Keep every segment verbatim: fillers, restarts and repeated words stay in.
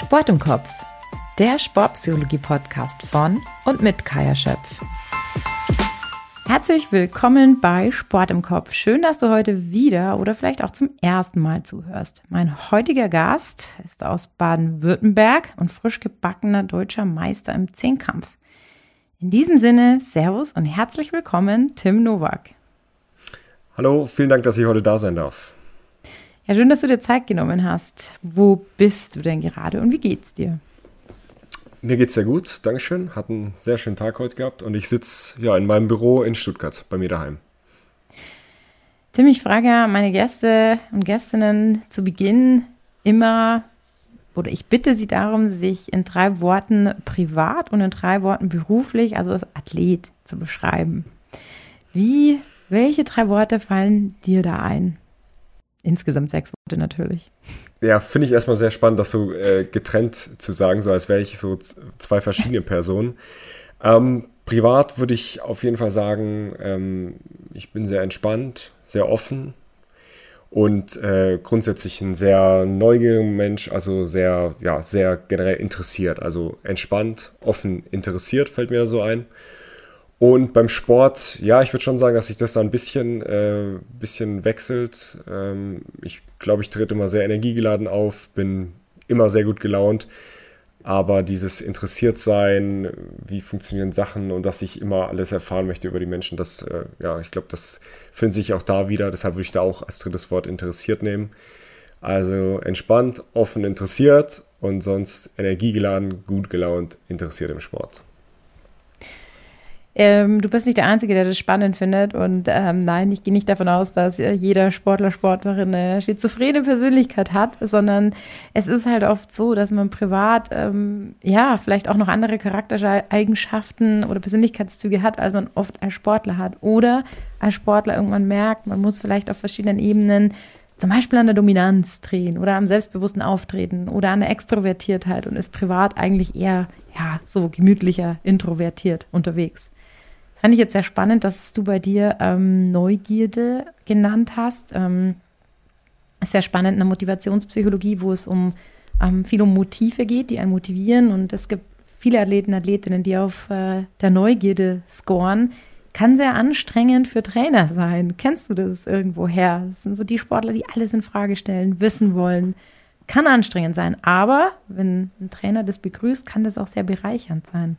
Sport im Kopf, der Sportpsychologie-Podcast von und mit Kaja Schöpf. Herzlich willkommen bei Sport im Kopf. Schön, dass du heute wieder oder vielleicht auch zum ersten Mal zuhörst. Mein heutiger Gast ist aus Baden-Württemberg und frisch gebackener deutscher Meister im Zehnkampf. In diesem Sinne, Servus und herzlich willkommen, Tim Nowak. Hallo, vielen Dank, dass ich heute da sein darf. Ja, schön, dass du dir Zeit genommen hast. Wo bist du denn gerade und wie geht's dir? Mir geht's sehr gut, Dankeschön. Hat einen sehr schönen Tag heute gehabt und ich sitze ja in meinem Büro in Stuttgart, bei mir daheim. Tim, ich frage ja meine Gäste und Gästinnen zu Beginn immer, oder ich bitte sie darum, sich in drei Worten privat und in drei Worten beruflich, also als Athlet, zu beschreiben. Wie, welche drei Worte fallen dir da ein? Insgesamt sechs Worte natürlich. Ja, finde ich erstmal sehr spannend, das so äh, getrennt zu sagen, so als wäre ich so z- zwei verschiedene Personen. Ähm, privat würde ich auf jeden Fall sagen, ähm, ich bin sehr entspannt, sehr offen und äh, grundsätzlich ein sehr neugieriger Mensch, also sehr, ja, sehr generell interessiert. Also entspannt, offen, interessiert fällt mir da so ein. Und beim Sport, ja, ich würde schon sagen, dass sich das da ein bisschen, äh, bisschen wechselt. Ähm, ich glaube, ich trete immer sehr energiegeladen auf, bin immer sehr gut gelaunt. Aber dieses Interessiertsein, wie funktionieren Sachen und dass ich immer alles erfahren möchte über die Menschen, das, äh, ja, ich glaube, das findet sich auch da wieder. Deshalb würde ich da auch als drittes Wort interessiert nehmen. Also entspannt, offen, interessiert und sonst energiegeladen, gut gelaunt, interessiert im Sport. Ähm, du bist nicht der Einzige, der das spannend findet und ähm, nein, ich gehe nicht davon aus, dass äh, jeder Sportler, Sportlerin eine schizophrene Persönlichkeit hat, sondern es ist halt oft so, dass man privat ähm, ja vielleicht auch noch andere Charaktereigenschaften oder Persönlichkeitszüge hat, als man oft als Sportler hat oder als Sportler irgendwann merkt, man muss vielleicht auf verschiedenen Ebenen zum Beispiel an der Dominanz drehen oder am selbstbewussten Auftreten oder an der Extrovertiertheit und ist privat eigentlich eher ja so gemütlicher, introvertiert unterwegs. Fand ich jetzt sehr spannend, dass du bei dir ähm, Neugierde genannt hast. Ähm, ist sehr spannend in der Motivationspsychologie, wo es um ähm, viel um Motive geht, die einen motivieren. Und es gibt viele Athleten, Athletinnen, die auf äh, der Neugierde scoren. Kann sehr anstrengend für Trainer sein. Kennst du das irgendwoher? Das sind so die Sportler, die alles in Frage stellen, wissen wollen. Kann anstrengend sein, aber wenn ein Trainer das begrüßt, kann das auch sehr bereichernd sein.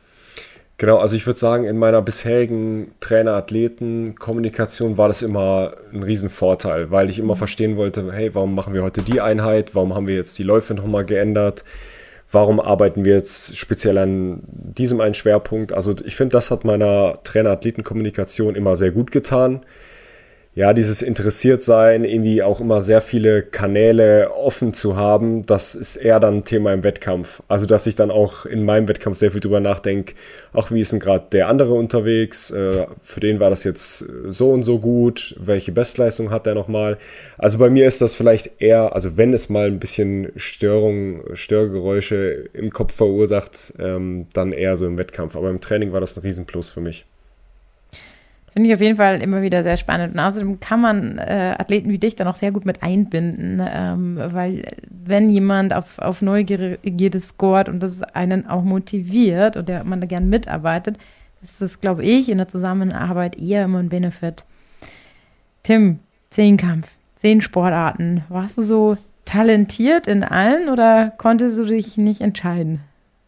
Genau, also ich würde sagen, in meiner bisherigen Trainer-Athleten-Kommunikation war das immer ein Riesenvorteil, weil ich immer verstehen wollte, hey, warum machen wir heute die Einheit, warum haben wir jetzt die Läufe nochmal geändert, warum arbeiten wir jetzt speziell an diesem einen Schwerpunkt. Also ich finde, das hat meiner Trainer-Athleten-Kommunikation immer sehr gut getan. Ja, dieses Interessiertsein, irgendwie auch immer sehr viele Kanäle offen zu haben, das ist eher dann ein Thema im Wettkampf. Also, dass ich dann auch in meinem Wettkampf sehr viel drüber nachdenke, auch wie ist denn gerade der andere unterwegs, äh, für den war das jetzt so und so gut, welche Bestleistung hat der nochmal. Also bei mir ist das vielleicht eher, also wenn es mal ein bisschen Störung, Störgeräusche im Kopf verursacht, ähm, dann eher so im Wettkampf. Aber im Training war das ein Riesenplus für mich. Finde ich auf jeden Fall immer wieder sehr spannend. Und außerdem kann man äh, Athleten wie dich dann auch sehr gut mit einbinden, ähm, weil wenn jemand auf, auf Neugierde scoret und das einen auch motiviert und der, man da gern mitarbeitet, ist das, glaube ich, in der Zusammenarbeit eher immer ein Benefit. Tim, Zehnkampf, zehn Sportarten. Warst du so talentiert in allen oder konntest du dich nicht entscheiden?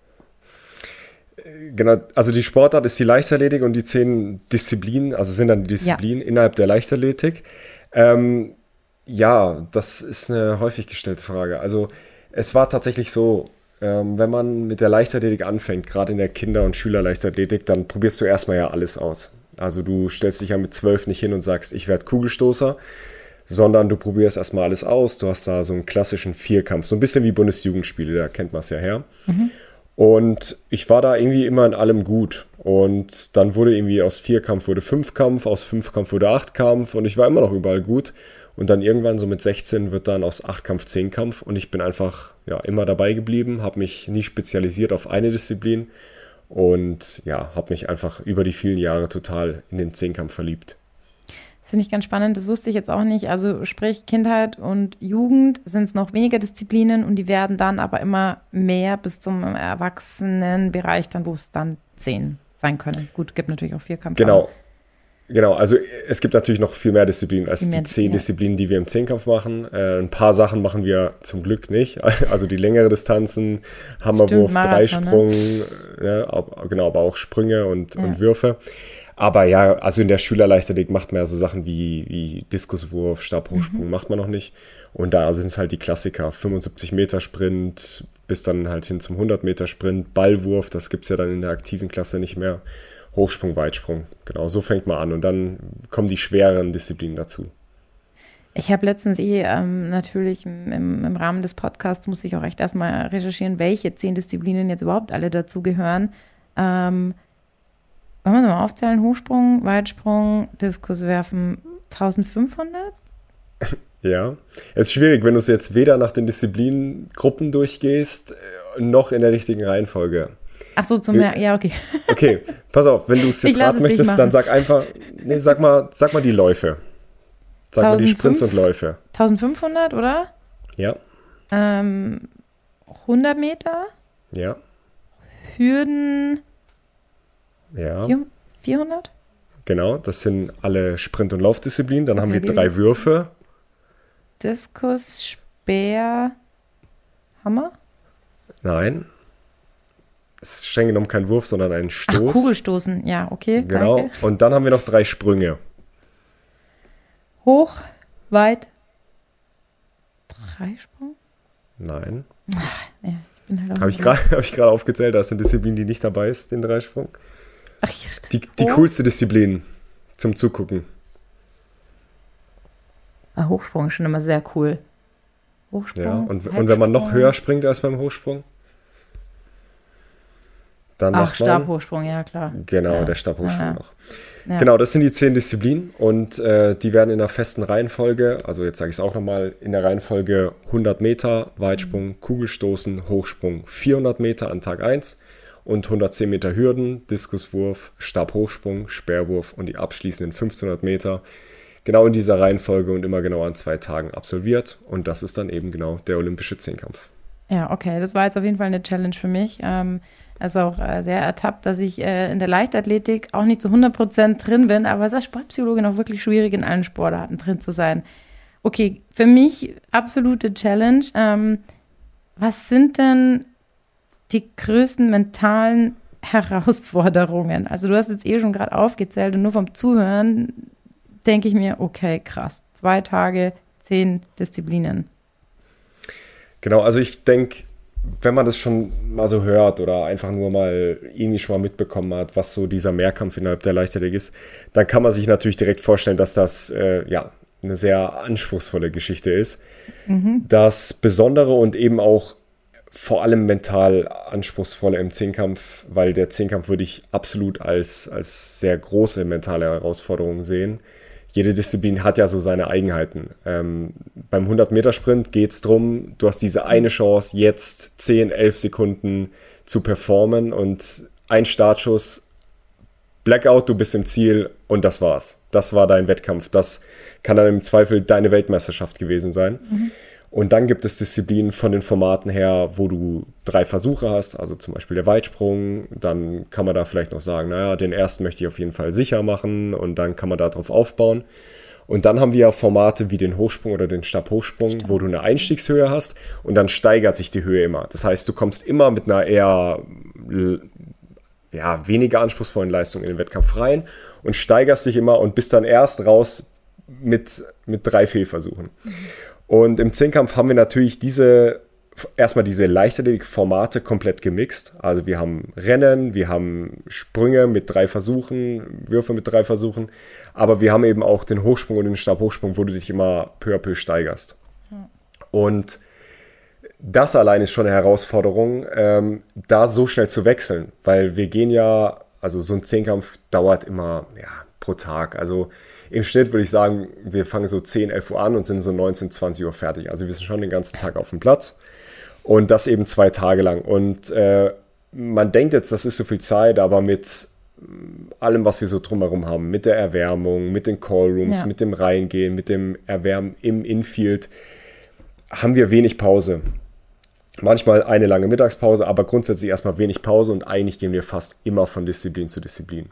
Genau, also die Sportart ist die Leichtathletik und die zehn Disziplinen, also sind dann die Disziplinen ja. innerhalb der Leichtathletik. Ähm, ja, das ist eine häufig gestellte Frage. Also es war tatsächlich so, ähm, wenn man mit der Leichtathletik anfängt, gerade in der Kinder- und Schülerleichtathletik, dann probierst du erstmal ja alles aus. Also du stellst dich ja mit zwölf nicht hin und sagst, ich werde Kugelstoßer, sondern du probierst erstmal alles aus. Du hast da so einen klassischen Vierkampf, so ein bisschen wie Bundesjugendspiele, da kennt man es ja her. Mhm. Und ich war da irgendwie immer in allem gut. Und dann wurde irgendwie aus Vierkampf wurde Fünfkampf, aus Fünfkampf wurde Achtkampf und ich war immer noch überall gut. Und dann irgendwann so mit sechzehn wird dann aus Achtkampf Zehnkampf und ich bin einfach ja immer dabei geblieben, habe mich nie spezialisiert auf eine Disziplin und ja, habe mich einfach über die vielen Jahre total in den Zehnkampf verliebt. Das finde ich ganz spannend, das wusste ich jetzt auch nicht. Also sprich, Kindheit und Jugend sind es noch weniger Disziplinen und die werden dann aber immer mehr bis zum Erwachsenenbereich, dann wo es dann zehn sein können. Gut, gibt natürlich auch Vierkampf. Genau. Genau, also es gibt natürlich noch viel mehr Disziplinen als mehr, die zehn ja. Disziplinen, die wir im Zehnkampf machen. Äh, ein paar Sachen machen wir zum Glück nicht. Also die längere Distanzen, Hammerwurf, Stimmt, Dreisprung, ne? ja, ab, genau, aber auch Sprünge und, Ja. und Würfe. Aber ja, also in der Schülerleichtathletik macht man ja so Sachen wie, wie Diskuswurf, Stabhochsprung Mhm. macht man noch nicht. Und da sind es halt die Klassiker, fünfundsiebzig Meter Sprint bis dann halt hin zum hundert Meter Sprint, Ballwurf, das gibt es ja dann in der aktiven Klasse nicht mehr. Hochsprung, Weitsprung, genau, so fängt man an und dann kommen die schweren Disziplinen dazu. Ich habe letztens eh ähm, natürlich im, im, im Rahmen des Podcasts muss ich auch echt erstmal recherchieren, welche zehn Disziplinen jetzt überhaupt alle dazugehören. Ähm, wollen wir es mal aufzählen? Hochsprung, Weitsprung, Diskuswerfen, eintausendfünfhundert? Ja, es ist schwierig, wenn du es jetzt weder nach den Disziplinengruppen durchgehst, noch in der richtigen Reihenfolge. Ach so, zum Mer- ja, okay. Okay, pass auf, wenn du es Ich jetzt lass raten es dich möchtest, machen. dann sag einfach, nee, sag mal, sag mal die Läufe. Sag mal die Sprints und eintausendfünf Läufe. eintausendfünfhundert, oder? Ja, Ähm, hundert Meter, ja, Hürden, ja, vier- vierhundert? genau, das sind alle Sprint- und Laufdisziplinen. Dann haben Okay, wir die- drei Würfe. Diskus, Speer, Hammer? Nein, es ist streng genommen kein Wurf, sondern ein Ach, Stoß. Kugelstoßen, ja, okay, Genau, danke. und dann haben wir noch drei Sprünge. Hoch, weit, Dreisprung? Nein, Ja, ich bin halt auch habe ich so- gerade hab ich gerade aufgezählt, da ist eine Disziplin, die nicht dabei ist, den Dreisprung. Ach, ich- Die, die Hoch- coolste Disziplin zum Zugucken. Ah, Hochsprung ist schon immer sehr cool. Hochsprung, Ja, und, und wenn man noch Halbsprung. höher springt als beim Hochsprung, dann Ach, macht man, Stabhochsprung, ja klar. genau, Ja, der Stabhochsprung ja, noch. ja. Genau, das sind die zehn Disziplinen und äh, die werden in einer festen Reihenfolge, also jetzt sage ich es auch nochmal, in der Reihenfolge hundert Meter, Weitsprung, Kugelstoßen, Hochsprung, vierhundert Meter an Tag eins und hundertzehn Meter Hürden, Diskuswurf, Stabhochsprung, Speerwurf und die abschließenden fünfzehnhundert Meter genau in dieser Reihenfolge und immer genau an zwei Tagen absolviert und das ist dann eben genau der olympische Zehnkampf. Ja, okay, das war jetzt auf jeden Fall eine Challenge für mich. Ähm, also auch äh, sehr ertappt, dass ich äh, in der Leichtathletik auch nicht zu hundert Prozent drin bin, aber es ist als Sportpsychologin auch wirklich schwierig, in allen Sportarten drin zu sein. Okay, für mich absolute Challenge. Ähm, was sind denn die größten mentalen Herausforderungen? Also du hast jetzt eh schon gerade aufgezählt und nur vom Zuhören denke ich mir, okay, krass, zwei Tage, zehn Disziplinen. Genau, also ich denke, wenn man das schon mal so hört oder einfach nur mal irgendwie schon mal mitbekommen hat, was so dieser Mehrkampf innerhalb der Leichtathletik ist, dann kann man sich natürlich direkt vorstellen, dass das äh, ja eine sehr anspruchsvolle Geschichte ist. Mhm. Das Besondere und eben auch vor allem mental anspruchsvolle im Zehnkampf, weil der Zehnkampf würde ich absolut als, als sehr große mentale Herausforderung sehen. Jede Disziplin hat ja so seine Eigenheiten. Ähm, beim hundert-Meter-Sprint geht es darum, du hast diese eine Chance, jetzt zehn, elf Sekunden zu performen und ein Startschuss, Blackout, du bist im Ziel und das war's. Das war dein Wettkampf. Das kann dann im Zweifel deine Weltmeisterschaft gewesen sein. Mhm. Und dann gibt es Disziplinen von den Formaten her, wo du drei Versuche hast, also zum Beispiel der Weitsprung. Dann kann man da vielleicht noch sagen, naja, den ersten möchte ich auf jeden Fall sicher machen und dann kann man darauf aufbauen. Und dann haben wir ja Formate wie den Hochsprung oder den Stabhochsprung, wo du eine Einstiegshöhe hast und dann steigert sich die Höhe immer. Das heißt, du kommst immer mit einer eher ja, weniger anspruchsvollen Leistung in den Wettkampf rein und steigerst dich immer und bist dann erst raus mit, mit drei Fehlversuchen. Mhm. Und im Zehnkampf haben wir natürlich diese, erstmal diese Leichtathletik-Formate komplett gemixt. Also wir haben Rennen, wir haben Sprünge mit drei Versuchen, Würfe mit drei Versuchen, aber wir haben eben auch den Hochsprung und den Stabhochsprung, wo du dich immer peu à peu steigerst. Ja. Und das allein ist schon eine Herausforderung, ähm, da so schnell zu wechseln, weil wir gehen ja, also so ein Zehnkampf dauert immer ja, pro Tag, also im Schnitt würde ich sagen, wir fangen so zehn, elf Uhr an und sind so neunzehn, zwanzig Uhr fertig. Also wir sind schon den ganzen Tag auf dem Platz und das eben zwei Tage lang. Und äh, man denkt jetzt, das ist so viel Zeit, aber mit allem, was wir so drumherum haben, mit der Erwärmung, mit den Callrooms, ja. mit dem Reingehen, mit dem Erwärmen im Infield, haben wir wenig Pause. Manchmal eine lange Mittagspause, aber grundsätzlich erstmal wenig Pause und eigentlich gehen wir fast immer von Disziplin zu Disziplin.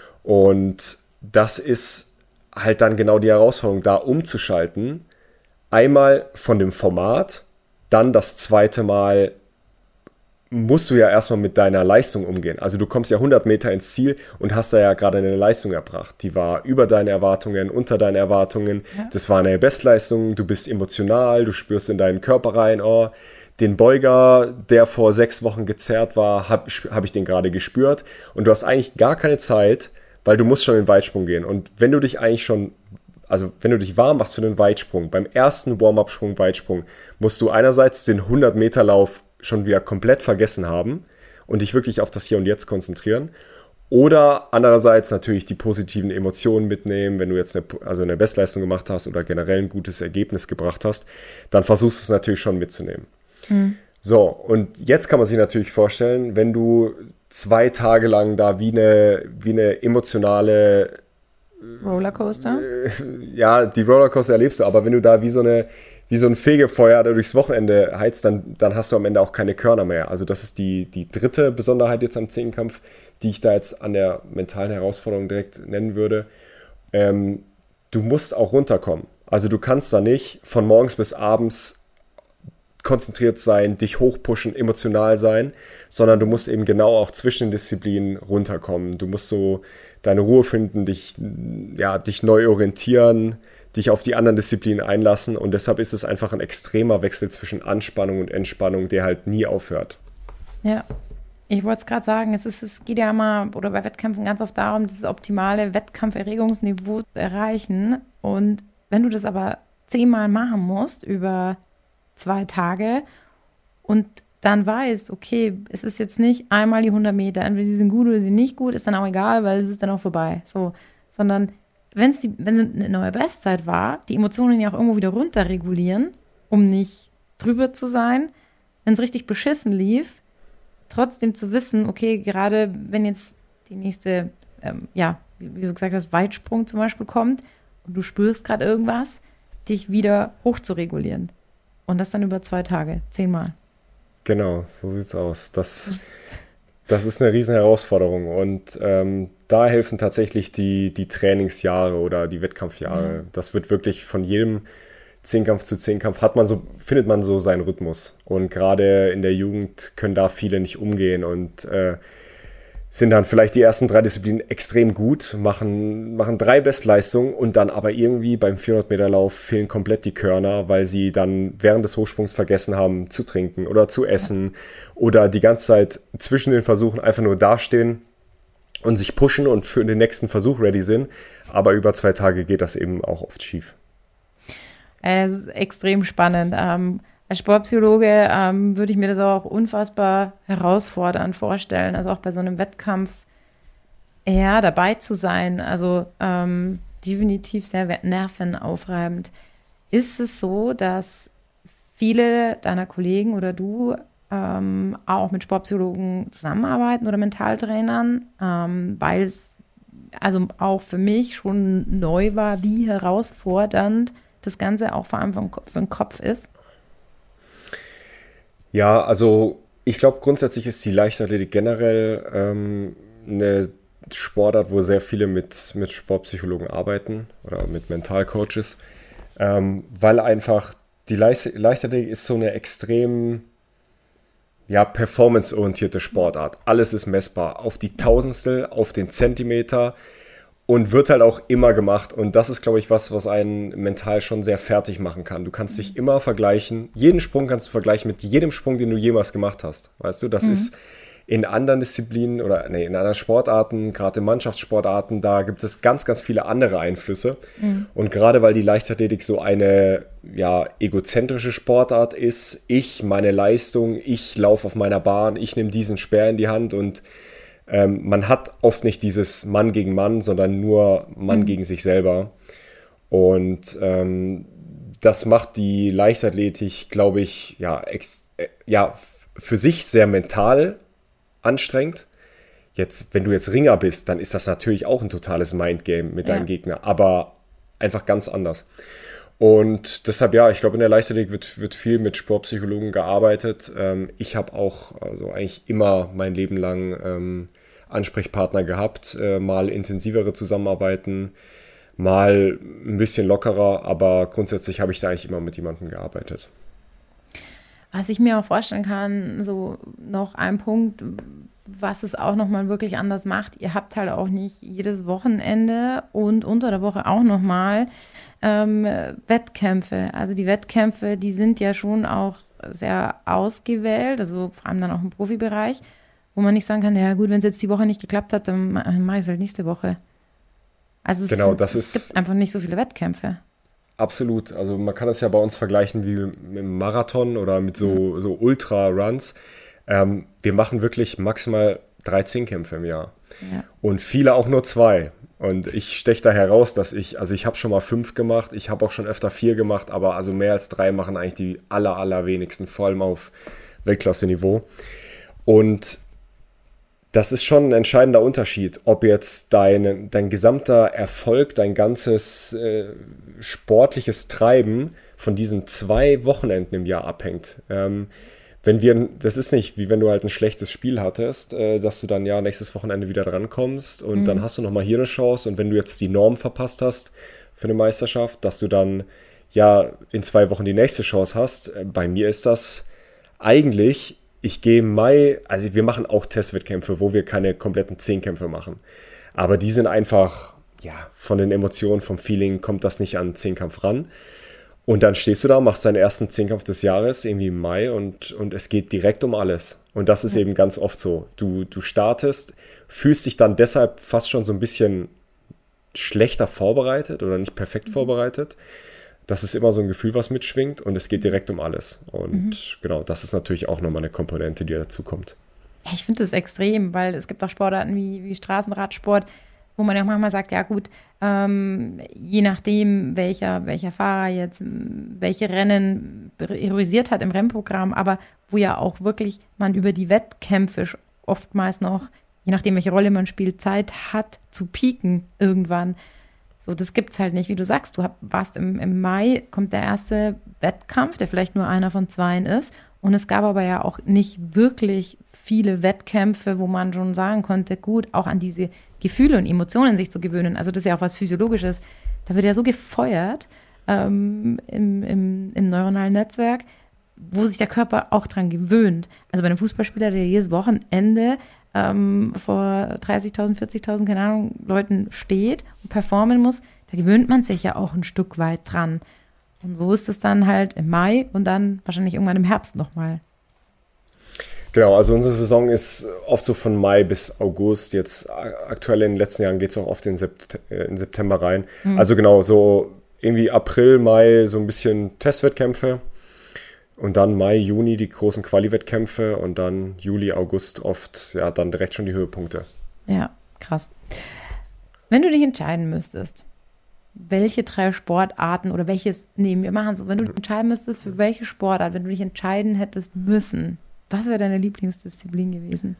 Und das ist halt dann genau die Herausforderung, da umzuschalten. Einmal von dem Format, dann das zweite Mal musst du ja erstmal mit deiner Leistung umgehen. Also du kommst ja hundert Meter ins Ziel und hast da ja gerade eine Leistung erbracht. Die war über deine Erwartungen, unter deinen Erwartungen. Ja. Das war eine Bestleistung, du bist emotional, du spürst in deinen Körper rein, oh, den Beuger, der vor sechs Wochen gezerrt war, habe hab ich den gerade gespürt. Und du hast eigentlich gar keine Zeit, weil du musst schon in den Weitsprung gehen. Und wenn du dich eigentlich schon, also wenn du dich warm machst für den Weitsprung, beim ersten Warm-up-Sprung, Weitsprung, musst du einerseits den hundert-Meter-Lauf schon wieder komplett vergessen haben und dich wirklich auf das Hier und Jetzt konzentrieren. Oder andererseits natürlich die positiven Emotionen mitnehmen, wenn du jetzt eine, also eine Bestleistung gemacht hast oder generell ein gutes Ergebnis gebracht hast, dann versuchst du es natürlich schon mitzunehmen. Hm. So, und jetzt kann man sich natürlich vorstellen, wenn du zwei Tage lang da wie eine, wie eine emotionale Rollercoaster? Äh, ja, die Rollercoaster erlebst du, aber wenn du da wie so eine wie so ein Fegefeuer da durchs Wochenende heizt, dann, dann hast du am Ende auch keine Körner mehr. Also das ist die, die dritte Besonderheit jetzt am Zehnkampf, die ich da jetzt an der mentalen Herausforderung direkt nennen würde. Ähm, du musst auch runterkommen. Also du kannst da nicht von morgens bis abends konzentriert sein, dich hochpushen, emotional sein, sondern du musst eben genau auch zwischen den Disziplinen runterkommen. Du musst so deine Ruhe finden, dich, ja, dich neu orientieren, dich auf die anderen Disziplinen einlassen und deshalb ist es einfach ein extremer Wechsel zwischen Anspannung und Entspannung, der halt nie aufhört. Ja, ich wollte es gerade sagen, es, ist, es geht ja immer, oder bei Wettkämpfen ganz oft darum, dieses optimale Wettkampferregungsniveau zu erreichen und wenn du das aber zehnmal machen musst über zwei Tage und dann weißt, okay, es ist jetzt nicht einmal die hundert Meter, entweder sie sind gut oder sie sind nicht gut, ist dann auch egal, weil es ist dann auch vorbei, so, sondern Wenn's die, wenn es eine neue Bestzeit war, die Emotionen ja auch irgendwo wieder runterregulieren, um nicht drüber zu sein. Wenn es richtig beschissen lief, trotzdem zu wissen, okay, gerade wenn jetzt die nächste, ähm, ja, wie du gesagt hast, Weitsprung zum Beispiel kommt und du spürst gerade irgendwas, dich wieder hoch zu regulieren. Und das dann über zwei Tage, zehnmal. Genau, so sieht's aus. Das, das ist eine riesen Herausforderung und ähm, da helfen tatsächlich die, die Trainingsjahre oder die Wettkampfjahre. Ja. Das wird wirklich von jedem Zehnkampf zu Zehnkampf hat man so, findet man so seinen Rhythmus. Und gerade in der Jugend können da viele nicht umgehen und äh, sind dann vielleicht die ersten drei Disziplinen extrem gut, machen, machen drei Bestleistungen und dann aber irgendwie beim vierhundert Meter Lauf fehlen komplett die Körner, weil sie dann während des Hochsprungs vergessen haben zu trinken oder zu essen ja. oder die ganze Zeit zwischen den Versuchen einfach nur dastehen und sich pushen und für den nächsten Versuch ready sind. Aber über zwei Tage geht das eben auch oft schief. Es ist extrem spannend. Ähm, als Sportpsychologe ähm, würde ich mir das auch unfassbar herausfordernd vorstellen, also auch bei so einem Wettkampf ja, dabei zu sein. Also ähm, definitiv sehr nervenaufreibend. Ist es so, dass viele deiner Kollegen oder du ähm, auch mit Sportpsychologen zusammenarbeiten oder Mentaltrainern, ähm, weil es also auch für mich schon neu war, wie herausfordernd das Ganze auch vor allem für den Kopf ist? Ja, also ich glaube grundsätzlich ist die Leichtathletik generell ähm, eine Sportart, wo sehr viele mit, mit Sportpsychologen arbeiten oder mit Mentalcoaches, ähm, weil einfach die Leicht- Leichtathletik ist so eine extrem ja, performanceorientierte Sportart. Alles ist messbar auf die Tausendstel, auf den Zentimeter und wird halt auch immer gemacht. Und das ist, glaube ich, was, was einen mental schon sehr fertig machen kann. Du kannst dich immer vergleichen. Jeden Sprung kannst du vergleichen mit jedem Sprung, den du jemals gemacht hast. Weißt du, das mhm. ist in anderen Disziplinen oder nee, in anderen Sportarten, gerade in Mannschaftssportarten, da gibt es ganz, ganz viele andere Einflüsse. Mhm. Und gerade weil die Leichtathletik so eine ja, egozentrische Sportart ist, ich, meine Leistung, ich laufe auf meiner Bahn, ich nehme diesen Speer in die Hand und ähm, man hat oft nicht dieses Mann gegen Mann, sondern nur Mann mhm. gegen sich selber. Und ähm, das macht die Leichtathletik, glaube ich, ja, ex- äh, ja, f- für sich sehr mental anstrengend. jetzt, wenn du jetzt Ringer bist, dann ist das natürlich auch ein totales Mindgame mit Ja. deinem Gegner, aber einfach ganz anders. Und deshalb, ja, ich glaube, in der Leichtathletik wird, wird viel mit Sportpsychologen gearbeitet. Ähm, ich habe auch also eigentlich immer mein Leben lang ähm, Ansprechpartner gehabt, äh, mal intensivere Zusammenarbeiten, mal ein bisschen lockerer, aber grundsätzlich habe ich da eigentlich immer mit jemandem gearbeitet. Was ich mir auch vorstellen kann, so noch ein Punkt, was es auch nochmal wirklich anders macht. Ihr habt halt auch nicht jedes Wochenende und unter der Woche auch nochmal ähm, Wettkämpfe. Also die Wettkämpfe, die sind ja schon auch sehr ausgewählt, also vor allem dann auch im Profibereich, wo man nicht sagen kann, ja gut, wenn es jetzt die Woche nicht geklappt hat, dann mache ich es halt nächste Woche. Also es, Genau, das es ist gibt einfach nicht so viele Wettkämpfe. absolut. Also man kann das ja bei uns vergleichen wie mit einem Marathon oder mit so, so Ultra-Runs. Ähm, wir machen wirklich maximal drei Zehnkämpfe im Jahr. Ja. Und viele auch nur zwei. Und ich steche da heraus, dass ich, also ich habe schon mal fünf gemacht, ich habe auch schon öfter vier gemacht, aber also mehr als drei machen eigentlich die aller, allerwenigsten, vor allem auf Weltklasse-Niveau. Und das ist schon ein entscheidender Unterschied, ob jetzt dein, dein gesamter Erfolg, dein ganzes äh, sportliches Treiben von diesen zwei Wochenenden im Jahr abhängt. Ähm, wenn wir, das ist nicht wie wenn du halt ein schlechtes Spiel hattest, äh, dass du dann ja nächstes Wochenende wieder drankommst und mhm. dann hast du nochmal hier eine Chance und wenn du jetzt die Norm verpasst hast für eine Meisterschaft, dass du dann ja in zwei Wochen die nächste Chance hast. Äh, bei mir ist das eigentlich, ich gehe im Mai, also wir machen auch Testwettkämpfe, wo wir keine kompletten Zehnkämpfe machen, aber die sind einfach, ja, von den Emotionen, vom Feeling kommt das nicht an den Zehnkampf ran. Und dann stehst du da, machst deinen ersten Zehnkampf des Jahres, irgendwie im Mai, und, und es geht direkt um alles. Und das ist ja. eben ganz oft so. Du, du startest, fühlst dich dann deshalb fast schon so ein bisschen schlechter vorbereitet oder nicht perfekt mhm. vorbereitet. Das ist immer so ein Gefühl, was mitschwingt, und es geht direkt um alles. Und mhm. genau, das ist natürlich auch nochmal eine Komponente, die dazu kommt. Ich finde das extrem, weil es gibt auch Sportarten wie, wie Straßenradsport, wo man ja auch manchmal sagt, ja gut, ähm, je nachdem, welcher, welcher Fahrer jetzt welche Rennen priorisiert hat im Rennprogramm, aber wo ja auch wirklich man über die Wettkämpfe oftmals noch, je nachdem, welche Rolle man spielt, Zeit hat zu pieken irgendwann. So, das gibt's halt nicht, wie du sagst. Du warst im, im Mai, kommt der erste Wettkampf, der vielleicht nur einer von zweien ist. Und es gab aber ja auch nicht wirklich viele Wettkämpfe, wo man schon sagen konnte, gut, auch an diese Gefühle und Emotionen sich zu gewöhnen. Also das ist ja auch was Physiologisches. Da wird ja so gefeuert ähm, im, im, im neuronalen Netzwerk, wo sich der Körper auch dran gewöhnt. Also bei einem Fußballspieler, der jedes Wochenende ähm, vor dreißigtausend, vierzigtausend, keine Ahnung, Leuten steht und performen muss, da gewöhnt man sich ja auch ein Stück weit dran. Und so ist es dann halt im Mai und dann wahrscheinlich irgendwann im Herbst nochmal. Genau, also unsere Saison ist oft so von Mai bis August. Jetzt aktuell in den letzten Jahren geht es auch oft in, Sept- in September rein. Mhm. Also genau, so irgendwie April, Mai so ein bisschen Testwettkämpfe. Und dann Mai, Juni die großen Quali-Wettkämpfe und dann Juli, August oft, ja, dann direkt schon die Höhepunkte. Ja, krass. Wenn du dich entscheiden müsstest, welche drei Sportarten oder welches, nee, wir machen so, wenn du dich entscheiden müsstest, für welche Sportart, wenn du dich entscheiden hättest müssen, was wäre deine Lieblingsdisziplin gewesen?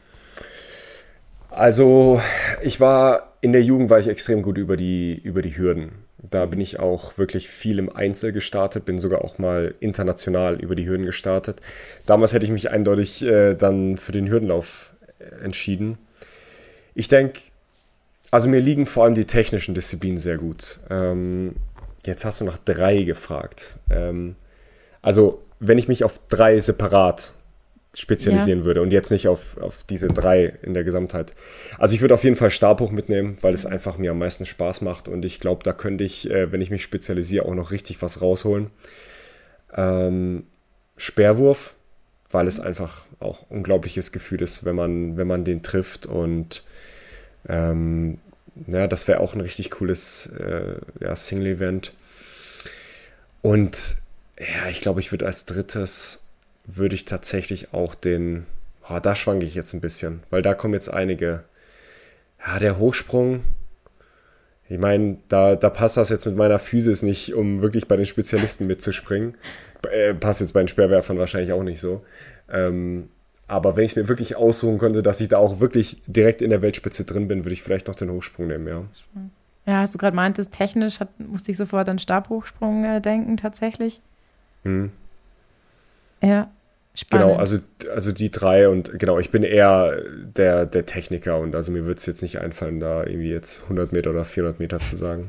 Also ich war, in der Jugend war ich extrem gut über die, über die Hürden. Da bin ich auch wirklich viel im Einzel gestartet, bin sogar auch mal international über die Hürden gestartet. Damals hätte ich mich eindeutig äh, dann für den Hürdenlauf äh, entschieden. Ich denke, also mir liegen vor allem die technischen Disziplinen sehr gut. Ähm, jetzt hast du nach drei gefragt. Ähm, also wenn ich mich auf drei separat spezialisieren ja. würde und jetzt nicht auf, auf diese drei in der Gesamtheit. Also ich würde auf jeden Fall Stabhoch mitnehmen, weil es einfach mir am meisten Spaß macht und ich glaube, da könnte ich, äh, wenn ich mich spezialisiere, auch noch richtig was rausholen. Ähm, Speerwurf, weil es einfach auch ein unglaubliches Gefühl ist, wenn man, wenn man den trifft und ähm, ja, das wäre auch ein richtig cooles äh, ja, Single-Event. Und ja, ich glaube, ich würde als drittes würde ich tatsächlich auch den, oh, da schwanke ich jetzt ein bisschen, weil da kommen jetzt einige, ja, der Hochsprung, ich meine, da, da passt das jetzt mit meiner Physis nicht, um wirklich bei den Spezialisten mitzuspringen, äh, passt jetzt bei den Speerwerfern wahrscheinlich auch nicht so, ähm, Aber wenn ich es mir wirklich aussuchen könnte, dass ich da auch wirklich direkt in der Weltspitze drin bin, würde ich vielleicht noch den Hochsprung nehmen, ja. Ja, hast du gerade meintest, technisch hat, musste ich sofort an Stabhochsprung äh, denken, tatsächlich. Hm. Ja, spannend. Genau, also, also die drei und genau, ich bin eher der, der Techniker und also mir wird es jetzt nicht einfallen, da irgendwie jetzt hundert Meter oder vierhundert Meter zu sagen.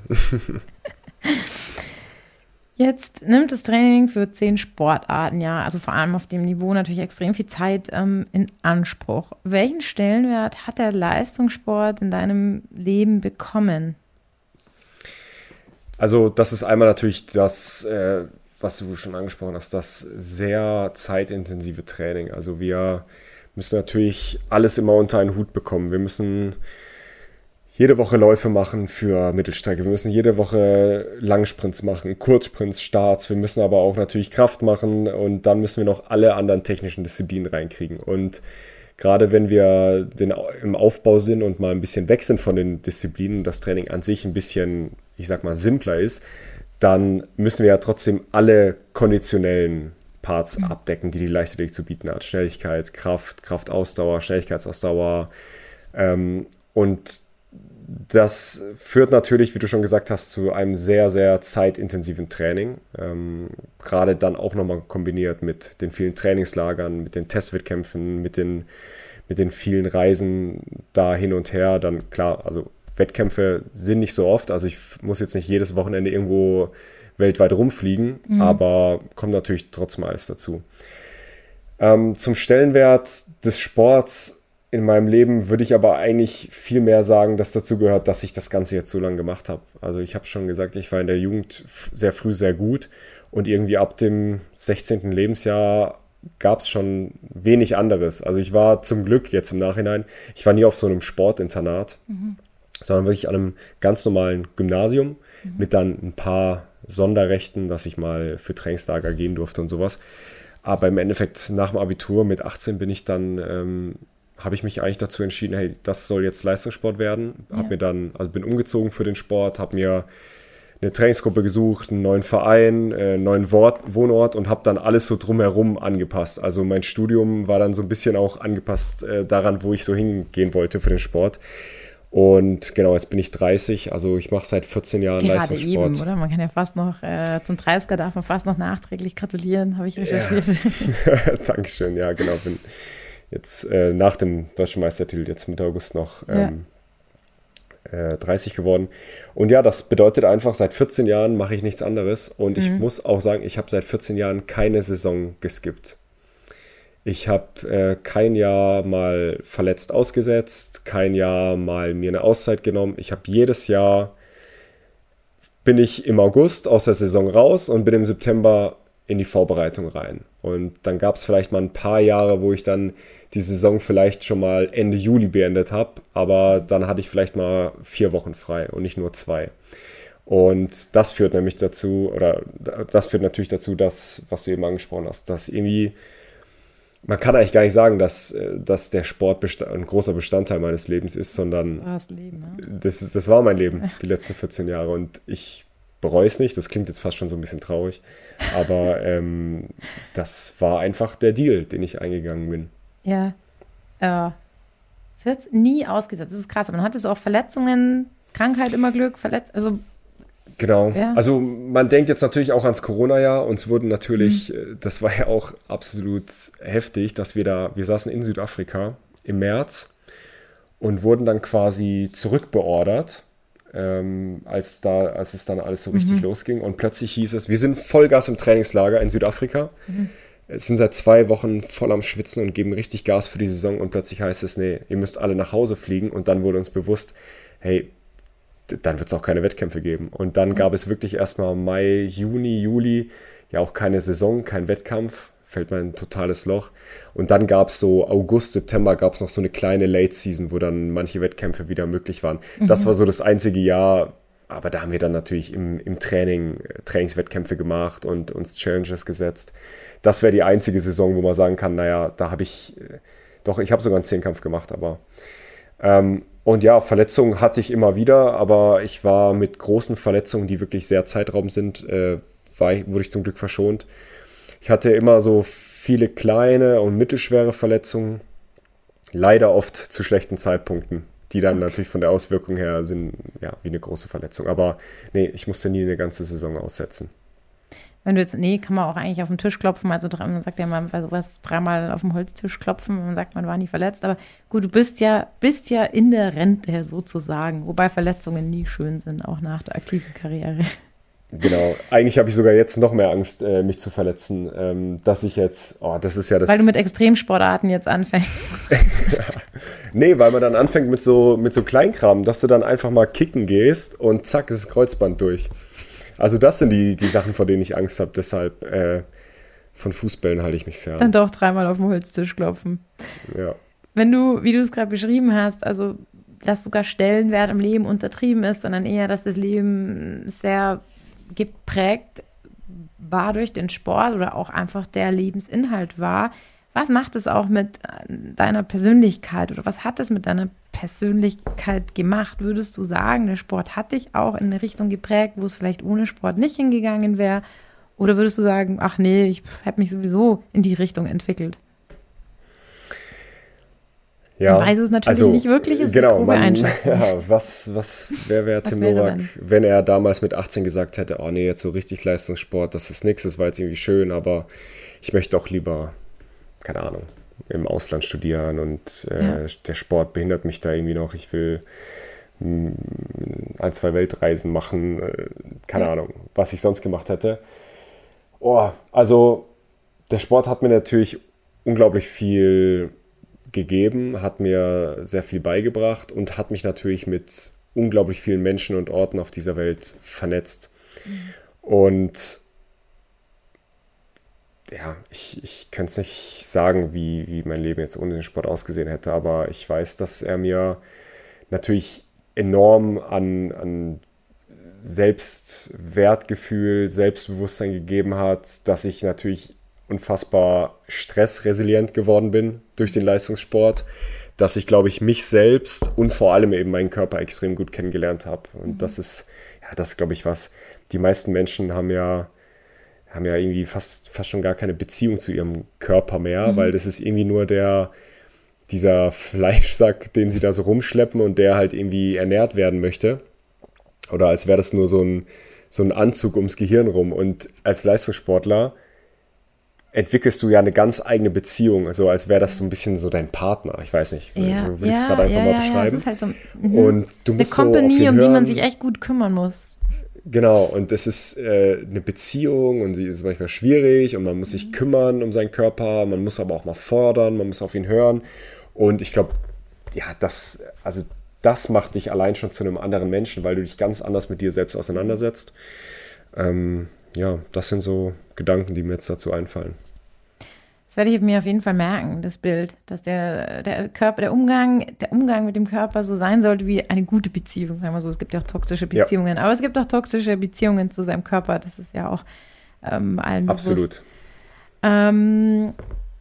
Jetzt nimmt das Training für zehn Sportarten, ja, also vor allem auf dem Niveau natürlich extrem viel Zeit ähm, in Anspruch. Welchen Stellenwert hat der Leistungssport in deinem Leben bekommen? Also das ist einmal natürlich das, äh, was du schon angesprochen hast, das sehr zeitintensive Training. Also wir müssen natürlich alles immer unter einen Hut bekommen. Wir müssen jede Woche Läufe machen für Mittelstrecke. Wir müssen jede Woche Langsprints machen, Kurzsprints, Starts. Wir müssen aber auch natürlich Kraft machen und dann müssen wir noch alle anderen technischen Disziplinen reinkriegen. Und gerade wenn wir den, im Aufbau sind und mal ein bisschen weg sind von den Disziplinen, das Training an sich ein bisschen, ich sag mal, simpler ist, dann müssen wir ja trotzdem alle konditionellen Parts mhm. abdecken, die die Leichtathletik zu bieten hat. Schnelligkeit, Kraft, Kraftausdauer, Schnelligkeitsausdauer. Ähm, und das führt natürlich, wie du schon gesagt hast, zu einem sehr, sehr zeitintensiven Training. Ähm, gerade dann auch nochmal kombiniert mit den vielen Trainingslagern, mit den Testwettkämpfen, mit den, mit den vielen Reisen da hin und her. Dann klar, also Wettkämpfe sind nicht so oft. Also ich muss jetzt nicht jedes Wochenende irgendwo weltweit rumfliegen, mhm. aber kommt natürlich trotzdem alles dazu. Ähm, zum Stellenwert des Sports in meinem Leben würde ich aber eigentlich viel mehr sagen, dass dazu gehört, dass ich das Ganze jetzt so lange gemacht habe. Also ich habe schon gesagt, ich war in der Jugend sehr früh sehr gut und irgendwie ab dem sechzehnten Lebensjahr gab es schon wenig anderes. Also ich war zum Glück jetzt im Nachhinein, ich war nie auf so einem Sportinternat, mhm. sondern wirklich an einem ganz normalen Gymnasium mhm. mit dann ein paar Sonderrechten, dass ich mal für Trainingslager gehen durfte und sowas. Aber im Endeffekt nach dem Abitur mit achtzehn bin ich dann... Ähm, habe ich mich eigentlich dazu entschieden, hey, das soll jetzt Leistungssport werden. Ja. Hab mir dann, also bin umgezogen für den Sport, habe mir eine Trainingsgruppe gesucht, einen neuen Verein, einen neuen Wort, Wohnort und habe dann alles so drumherum angepasst. Also mein Studium war dann so ein bisschen auch angepasst äh, daran, wo ich so hingehen wollte für den Sport. Und genau, jetzt bin ich dreißig, also ich mache seit vierzehn Jahren Gerade Leistungssport. Eben, oder? Man kann ja fast noch, äh, zum dreißiger darf man fast noch nachträglich gratulieren, habe ich recherchiert. Ja. Dankeschön, ja genau, bin jetzt äh, nach dem deutschen Meistertitel jetzt Mitte August noch ähm, ja. äh, dreißig geworden. Und ja, das bedeutet einfach, seit vierzehn Jahren mache ich nichts anderes. Und mhm. ich muss auch sagen, ich habe seit vierzehn Jahren keine Saison geskippt. Ich habe äh, kein Jahr mal verletzt ausgesetzt, kein Jahr mal mir eine Auszeit genommen. Ich habe jedes Jahr, bin ich im August aus der Saison raus und bin im September in die Vorbereitung rein. Und dann gab es vielleicht mal ein paar Jahre, wo ich dann die Saison vielleicht schon mal Ende Juli beendet habe, aber dann hatte ich vielleicht mal vier Wochen frei und nicht nur zwei. Und das führt nämlich dazu, oder das führt natürlich dazu, dass, was du eben angesprochen hast, dass irgendwie, man kann eigentlich gar nicht sagen, dass, dass der Sport ein großer Bestandteil meines Lebens ist, sondern das war, das Leben, ja. das, das war mein Leben, die letzten vierzehn Jahre. Und ich bereue es nicht, das klingt jetzt fast schon so ein bisschen traurig, aber ähm, das war einfach der Deal, den ich eingegangen bin. Ja, ja. Wird nie ausgesetzt, das ist krass, aber man hatte so auch Verletzungen, Krankheit, immer Glück, Verletz, also Genau, ja. Also man denkt jetzt natürlich auch ans Corona-Jahr, uns wurden natürlich, mhm. das war ja auch absolut heftig, dass wir da, wir saßen in Südafrika im März und wurden dann quasi zurückbeordert, Ähm, als, da, als es dann alles so richtig mhm. losging. Und plötzlich hieß es, wir sind Vollgas im Trainingslager in Südafrika, mhm. sind seit zwei Wochen voll am Schwitzen und geben richtig Gas für die Saison. Und plötzlich heißt es, nee, ihr müsst alle nach Hause fliegen. Und dann wurde uns bewusst, hey, d- dann wird es auch keine Wettkämpfe geben. Und dann mhm. gab es wirklich erstmal Mai, Juni, Juli, ja auch keine Saison, kein Wettkampf. Fällt mir ein totales Loch. Und dann gab es so August, September gab es noch so eine kleine Late Season, wo dann manche Wettkämpfe wieder möglich waren. Mhm. Das war so das einzige Jahr, aber da haben wir dann natürlich im, im Training Trainingswettkämpfe gemacht und uns Challenges gesetzt. Das wäre die einzige Saison, wo man sagen kann, naja, da habe ich, doch, ich habe sogar einen Zehnkampf gemacht, aber ähm, und ja, Verletzungen hatte ich immer wieder, aber ich war mit großen Verletzungen, die wirklich sehr zeitraubend sind, äh, war ich, wurde ich zum Glück verschont. Ich hatte immer so viele kleine und mittelschwere Verletzungen, leider oft zu schlechten Zeitpunkten, die dann okay. natürlich von der Auswirkung her sind, ja, wie eine große Verletzung. Aber nee, ich musste nie eine ganze Saison aussetzen. Wenn du jetzt, nee, kann man auch eigentlich auf den Tisch klopfen, also man sagt ja mal bei sowas dreimal auf dem Holztisch klopfen, man sagt, man war nie verletzt, aber gut, du bist ja, bist ja in der Rente sozusagen, wobei Verletzungen nie schön sind, auch nach der aktiven Karriere. Genau, eigentlich habe ich sogar jetzt noch mehr Angst, äh, mich zu verletzen, ähm, dass ich jetzt, oh, das ist ja das... Weil du mit Extremsportarten jetzt anfängst. Nee, weil man dann anfängt mit so, mit so Kleinkram, dass du dann einfach mal kicken gehst und zack, ist das Kreuzband durch. Also das sind die, die Sachen, vor denen ich Angst habe. Deshalb äh, von Fußbällen halte ich mich fern. Dann doch dreimal auf den Holztisch klopfen. Ja. Wenn du, wie du es gerade beschrieben hast, also dass sogar Stellenwert im Leben untertrieben ist, sondern eher, dass das Leben sehr geprägt war durch den Sport oder auch einfach der Lebensinhalt war. Was macht es auch mit deiner Persönlichkeit oder was hat es mit deiner Persönlichkeit gemacht? Würdest du sagen, der Sport hat dich auch in eine Richtung geprägt, wo es vielleicht ohne Sport nicht hingegangen wäre? Oder würdest du sagen, ach nee, ich habe mich sowieso in die Richtung entwickelt? Ja, man weiß es natürlich also, nicht wirklich, ist genau, eine man, Einschätzung. Ja, was, was, wer wäre Tim Nowak, wenn er damals mit achtzehn gesagt hätte, oh nee, jetzt so richtig Leistungssport, das ist nichts, das war jetzt irgendwie schön, aber ich möchte auch lieber, keine Ahnung, im Ausland studieren und äh, ja. der Sport behindert mich da irgendwie noch. Ich will mh, ein, zwei Weltreisen machen, äh, keine ja. Ahnung, was ich sonst gemacht hätte. Oh, also der Sport hat mir natürlich unglaublich viel gegeben, hat mir sehr viel beigebracht und hat mich natürlich mit unglaublich vielen Menschen und Orten auf dieser Welt vernetzt. Mhm. Und ja, ich, ich kann es nicht sagen, wie, wie mein Leben jetzt ohne den Sport ausgesehen hätte, aber ich weiß, dass er mir natürlich enorm an, an Selbstwertgefühl, Selbstbewusstsein gegeben hat, dass ich natürlich unfassbar stressresilient geworden bin durch den Leistungssport, dass ich, glaube ich, mich selbst und vor allem eben meinen Körper extrem gut kennengelernt habe. Und mhm. das ist, ja, das ist, glaube ich, was. Die meisten Menschen haben ja haben ja irgendwie fast, fast schon gar keine Beziehung zu ihrem Körper mehr, mhm. weil das ist irgendwie nur der, dieser Fleischsack, den sie da so rumschleppen und der halt irgendwie ernährt werden möchte. Oder als wäre das nur so ein, so ein Anzug ums Gehirn rum. Und als Leistungssportler entwickelst du ja eine ganz eigene Beziehung, also als wäre das so ein bisschen so dein Partner. Ich weiß nicht, ja, so will ich es ja, gerade einfach ja, mal ja, beschreiben. Ja, ist halt so, mhm. Und du musst eine Company, so auf ihn um hören. die man sich echt gut kümmern muss. Genau, und das ist äh, eine Beziehung und sie ist manchmal schwierig und man muss sich kümmern um seinen Körper, man muss aber auch mal fordern, man muss auf ihn hören. Und ich glaube, ja, das, also das macht dich allein schon zu einem anderen Menschen, weil du dich ganz anders mit dir selbst auseinandersetzt. Ähm, ja, das sind so Gedanken, die mir jetzt dazu einfallen. Das werde ich mir auf jeden Fall merken, das Bild, dass der, der Körper, der Umgang, der Umgang mit dem Körper so sein sollte wie eine gute Beziehung, sagen wir so. Es gibt ja auch toxische Beziehungen, ja. aber es gibt auch toxische Beziehungen zu seinem Körper. Das ist ja auch ähm, allen bewusst. Absolut. Ähm,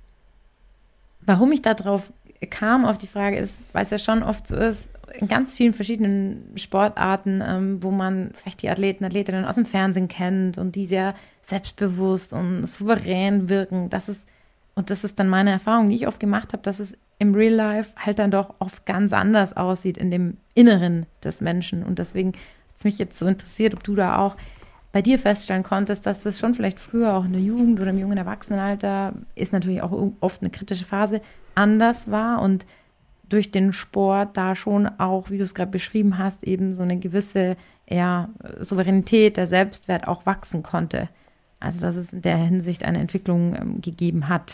warum ich da drauf kam, auf die Frage ist, weil es ja schon oft so ist, in ganz vielen verschiedenen Sportarten, ähm, wo man vielleicht die Athleten, Athletinnen aus dem Fernsehen kennt und die sehr selbstbewusst und souverän wirken, dass es Und das ist dann meine Erfahrung, die ich oft gemacht habe, dass es im Real Life halt dann doch oft ganz anders aussieht in dem Inneren des Menschen. Und deswegen hat es mich jetzt so interessiert, ob du da auch bei dir feststellen konntest, dass das schon vielleicht früher auch in der Jugend oder im jungen Erwachsenenalter, ist natürlich auch oft eine kritische Phase, anders war und durch den Sport da schon auch, wie du es gerade beschrieben hast, eben so eine gewisse ja, Souveränität, der Selbstwert auch wachsen konnte. Also dass es in der Hinsicht eine Entwicklung ähm, gegeben hat.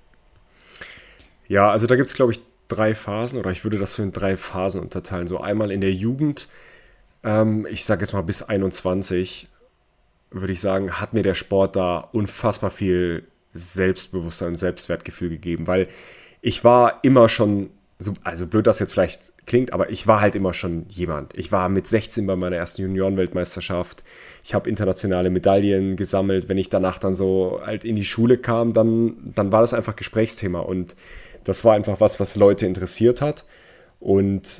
Ja, also da gibt es, glaube ich, drei Phasen oder ich würde das in drei Phasen unterteilen. So einmal in der Jugend, ähm, ich sage jetzt mal bis einundzwanzig, würde ich sagen, hat mir der Sport da unfassbar viel Selbstbewusstsein und Selbstwertgefühl gegeben, weil ich war immer schon, so, also blöd das jetzt vielleicht klingt, aber ich war halt immer schon jemand. Ich war mit sechzehn bei meiner ersten Juniorenweltmeisterschaft. Ich habe internationale Medaillen gesammelt. Wenn ich danach dann so halt in die Schule kam, dann, dann war das einfach Gesprächsthema. Und das war einfach was, was Leute interessiert hat. Und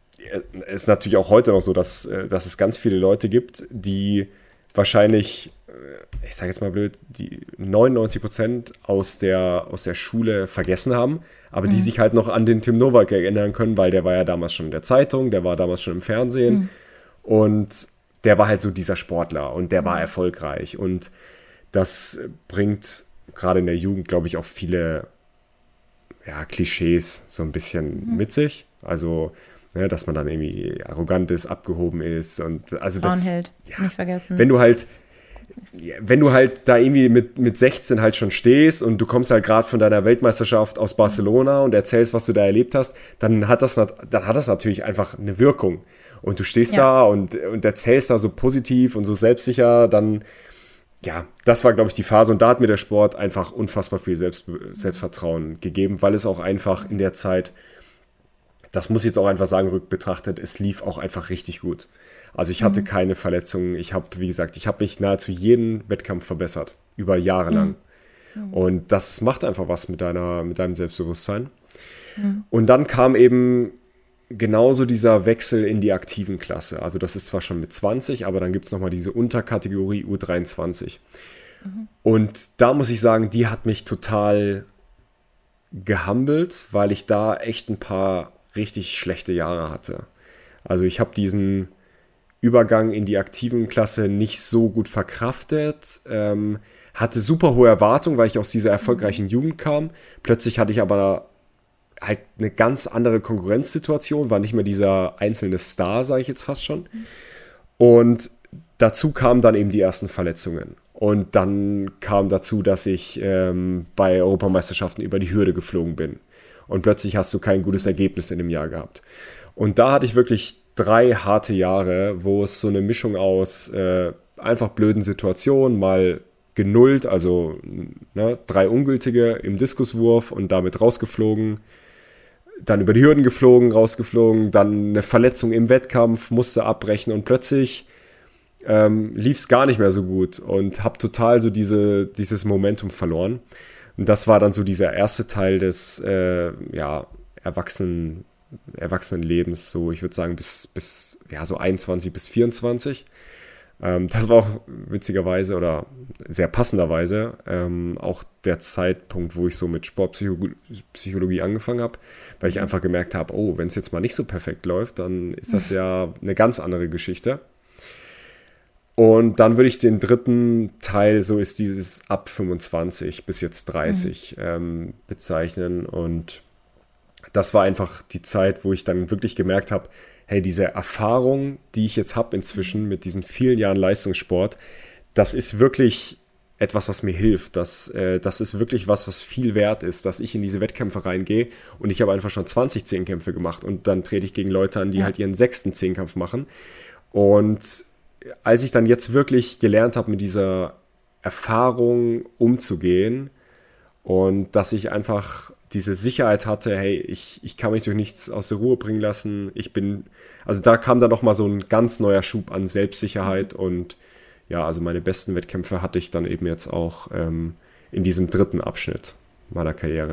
es ist natürlich auch heute noch so, dass, dass es ganz viele Leute gibt, die wahrscheinlich ich sage jetzt mal blöd, die neunundneunzig Prozent aus der, aus der Schule vergessen haben, aber mhm. die sich halt noch an den Tim Nowak erinnern können, weil der war ja damals schon in der Zeitung, der war damals schon im Fernsehen mhm. und der war halt so dieser Sportler und der mhm. war erfolgreich. Und das bringt gerade in der Jugend, glaube ich, auch viele ja, Klischees so ein bisschen mhm. mit sich. Also, ne, dass man dann irgendwie arrogant ist, abgehoben ist und also das, Frauenheld, ja, nicht vergessen. Wenn du halt, wenn du halt da irgendwie mit, mit sechzehn halt schon stehst und du kommst halt gerade von deiner Weltmeisterschaft aus Barcelona und erzählst, was du da erlebt hast, dann hat das, dann hat das natürlich einfach eine Wirkung. Und du stehst ja. da und, und erzählst da so positiv und so selbstsicher, dann, ja, das war, glaube ich, die Phase. Und da hat mir der Sport einfach unfassbar viel Selbst, Selbstvertrauen gegeben, weil es auch einfach in der Zeit, das muss ich jetzt auch einfach sagen, rückbetrachtet, es lief auch einfach richtig gut. Also ich hatte mhm. keine Verletzungen. Ich habe, wie gesagt, ich habe mich nahezu jeden Wettkampf verbessert, über Jahre lang. Mhm. Und das macht einfach was mit deiner, mit deinem Selbstbewusstsein. Mhm. Und dann kam eben genauso dieser Wechsel in die aktiven Klasse. Also das ist zwar schon mit zwanzig, aber dann gibt es nochmal diese Unterkategorie U dreiundzwanzig. Mhm. Und da muss ich sagen, die hat mich total gehumbelt, weil ich da echt ein paar richtig schlechte Jahre hatte. Also ich habe diesen Übergang in die aktiven Klasse nicht so gut verkraftet, ähm, hatte super hohe Erwartungen, weil ich aus dieser erfolgreichen Jugend kam. Plötzlich hatte ich aber halt eine ganz andere Konkurrenzsituation, war nicht mehr dieser einzelne Star, sage ich jetzt fast schon. Und dazu kamen dann eben die ersten Verletzungen. Und dann kam dazu, dass ich ähm, bei Europameisterschaften über die Hürde geflogen bin. Und plötzlich hast du kein gutes Ergebnis in dem Jahr gehabt. Und da hatte ich wirklich drei harte Jahre, wo es so eine Mischung aus äh, einfach blöden Situationen, mal genullt, also ne, drei Ungültige im Diskuswurf und damit rausgeflogen, dann über die Hürden geflogen, rausgeflogen, dann eine Verletzung im Wettkampf, musste abbrechen und plötzlich ähm, lief es gar nicht mehr so gut und habe total so diese, dieses Momentum verloren. Und das war dann so dieser erste Teil des äh, ja, Erwachsenen, Erwachsenenlebens, so ich würde sagen bis, bis ja, so einundzwanzig bis vierundzwanzig. Ähm, das war auch witzigerweise oder sehr passenderweise ähm, auch der Zeitpunkt, wo ich so mit Sportpsychologie angefangen habe, weil ich einfach gemerkt habe, oh, wenn es jetzt mal nicht so perfekt läuft, dann ist das ja eine ganz andere Geschichte. Und dann würde ich den dritten Teil, so ist dieses ab fünfundzwanzig bis jetzt dreißig mhm. ähm, bezeichnen. Und das war einfach die Zeit, wo ich dann wirklich gemerkt habe, hey, diese Erfahrung, die ich jetzt habe inzwischen mit diesen vielen Jahren Leistungssport, das ist wirklich etwas, was mir hilft. Das, äh, das ist wirklich was, was viel wert ist, dass ich in diese Wettkämpfe reingehe und ich habe einfach schon zwanzig Zehnkämpfe gemacht und dann trete ich gegen Leute an, die ja. halt ihren sechsten Zehnkampf machen. Und als ich dann jetzt wirklich gelernt habe, mit dieser Erfahrung umzugehen und dass ich einfach diese Sicherheit hatte, hey, ich, ich kann mich durch nichts aus der Ruhe bringen lassen. Ich bin, also da kam dann nochmal so ein ganz neuer Schub an Selbstsicherheit und ja, also meine besten Wettkämpfe hatte ich dann eben jetzt auch ähm, in diesem dritten Abschnitt meiner Karriere.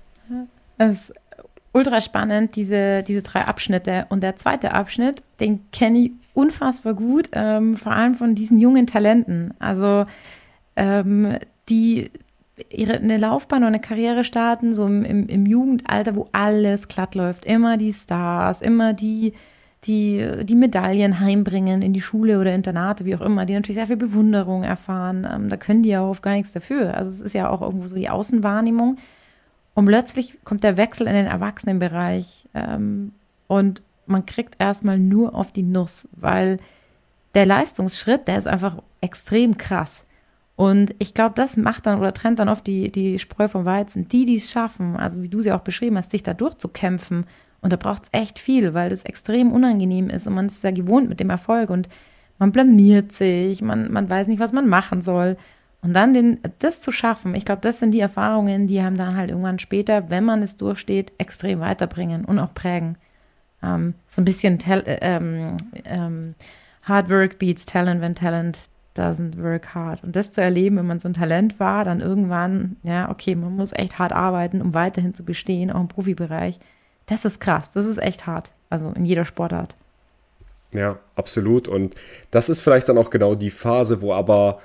Es ist ultra spannend, diese, diese drei Abschnitte. Und der zweite Abschnitt, den kenne ich unfassbar gut, ähm, vor allem von diesen jungen Talenten. Also ähm, die ihre eine Laufbahn oder eine Karriere starten, so im, im, im Jugendalter, wo alles glatt läuft. Immer die Stars, immer die, die, die Medaillen heimbringen in die Schule oder Internate, wie auch immer, die natürlich sehr viel Bewunderung erfahren. Ähm, da können die ja oft gar nichts dafür. Also es ist ja auch irgendwo so die Außenwahrnehmung. Und plötzlich kommt der Wechsel in den Erwachsenenbereich ähm, und man kriegt erstmal nur auf die Nuss, weil der Leistungsschritt, der ist einfach extrem krass. Und ich glaube, das macht dann oder trennt dann oft die, die Spreu vom Weizen. Die, die es schaffen, also wie du sie auch beschrieben hast, sich da durchzukämpfen. Und da braucht es echt viel, weil das extrem unangenehm ist und man ist ja gewohnt mit dem Erfolg und man blamiert sich, man, man weiß nicht, was man machen soll. Und dann den, das zu schaffen, ich glaube, das sind die Erfahrungen, die haben dann halt irgendwann später, wenn man es durchsteht, extrem weiterbringen und auch prägen. Ähm, so ein bisschen tel- ähm, ähm, Hard Work beats Talent, when Talent doesn't work hard. Und das zu erleben, wenn man so ein Talent war, dann irgendwann, ja, okay, man muss echt hart arbeiten, um weiterhin zu bestehen, auch im Profibereich. Das ist krass, das ist echt hart, also in jeder Sportart. Ja, absolut. Und das ist vielleicht dann auch genau die Phase, wo aber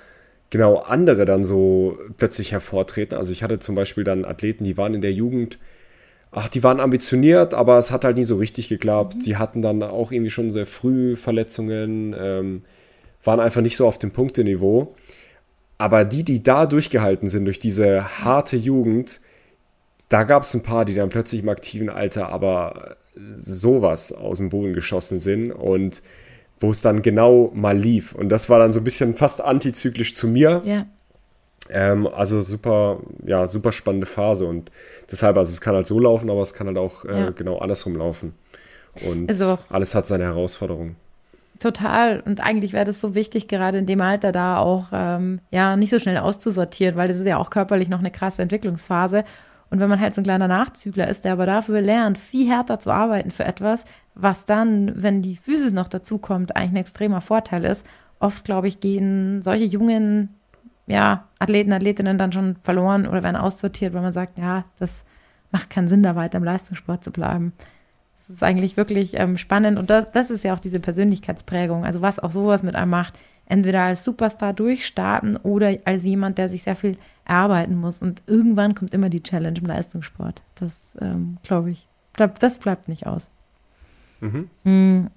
genau andere dann so plötzlich hervortreten. Also ich hatte zum Beispiel dann Athleten, die waren in der Jugend, ach, die waren ambitioniert, aber es hat halt nie so richtig geklappt. Mhm. Sie hatten dann auch irgendwie schon sehr früh Verletzungen, ähm, waren einfach nicht so auf dem Punkteniveau. Aber die, die da durchgehalten sind durch diese harte Jugend, da gab es ein paar, die dann plötzlich im aktiven Alter aber sowas aus dem Boden geschossen sind und wo es dann genau mal lief. Und das war dann so ein bisschen fast antizyklisch zu mir. Ja. Ähm, also super, ja, super spannende Phase. Und deshalb, also es kann halt so laufen, aber es kann halt auch äh, Ja. genau andersrum laufen. Und Also, alles hat seine Herausforderungen. total. Und eigentlich wäre das so wichtig, gerade in dem Alter da auch ähm, ja nicht so schnell auszusortieren, weil das ist ja auch körperlich noch eine krasse Entwicklungsphase. Und wenn man halt so ein kleiner Nachzügler ist, der aber dafür lernt, viel härter zu arbeiten für etwas, was dann, wenn die Physis noch dazukommt, eigentlich ein extremer Vorteil ist. Oft, glaube ich, gehen solche jungen ja, Athleten, Athletinnen dann schon verloren oder werden aussortiert, weil man sagt, ja, das macht keinen Sinn, da weiter im Leistungssport zu bleiben. Das ist eigentlich wirklich ähm, spannend und das, das ist ja auch diese Persönlichkeitsprägung, also was auch sowas mit einem macht, entweder als Superstar durchstarten oder als jemand, der sich sehr viel erarbeiten muss und irgendwann kommt immer die Challenge im Leistungssport. Das ähm, glaube ich, das bleibt nicht aus. Mhm. Mhm.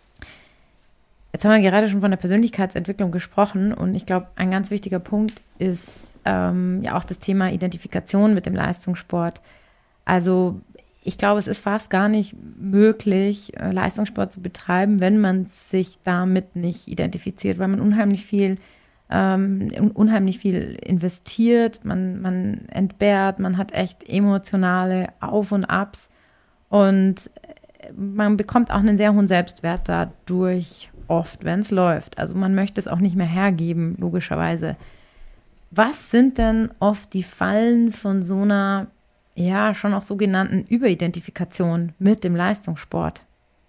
Jetzt haben wir gerade schon von der Persönlichkeitsentwicklung gesprochen und ich glaube, ein ganz wichtiger Punkt ist ähm, ja auch das Thema Identifikation mit dem Leistungssport. Also ich glaube, es ist fast gar nicht möglich, Leistungssport zu betreiben, wenn man sich damit nicht identifiziert, weil man unheimlich viel, ähm, unheimlich viel investiert, man, man entbehrt, man hat echt emotionale Auf- und Abs und man bekommt auch einen sehr hohen Selbstwert dadurch oft, wenn es läuft. Also man möchte es auch nicht mehr hergeben, logischerweise. Was sind denn oft die Fallen von so einer ja, schon auch sogenannten Überidentifikation mit dem Leistungssport?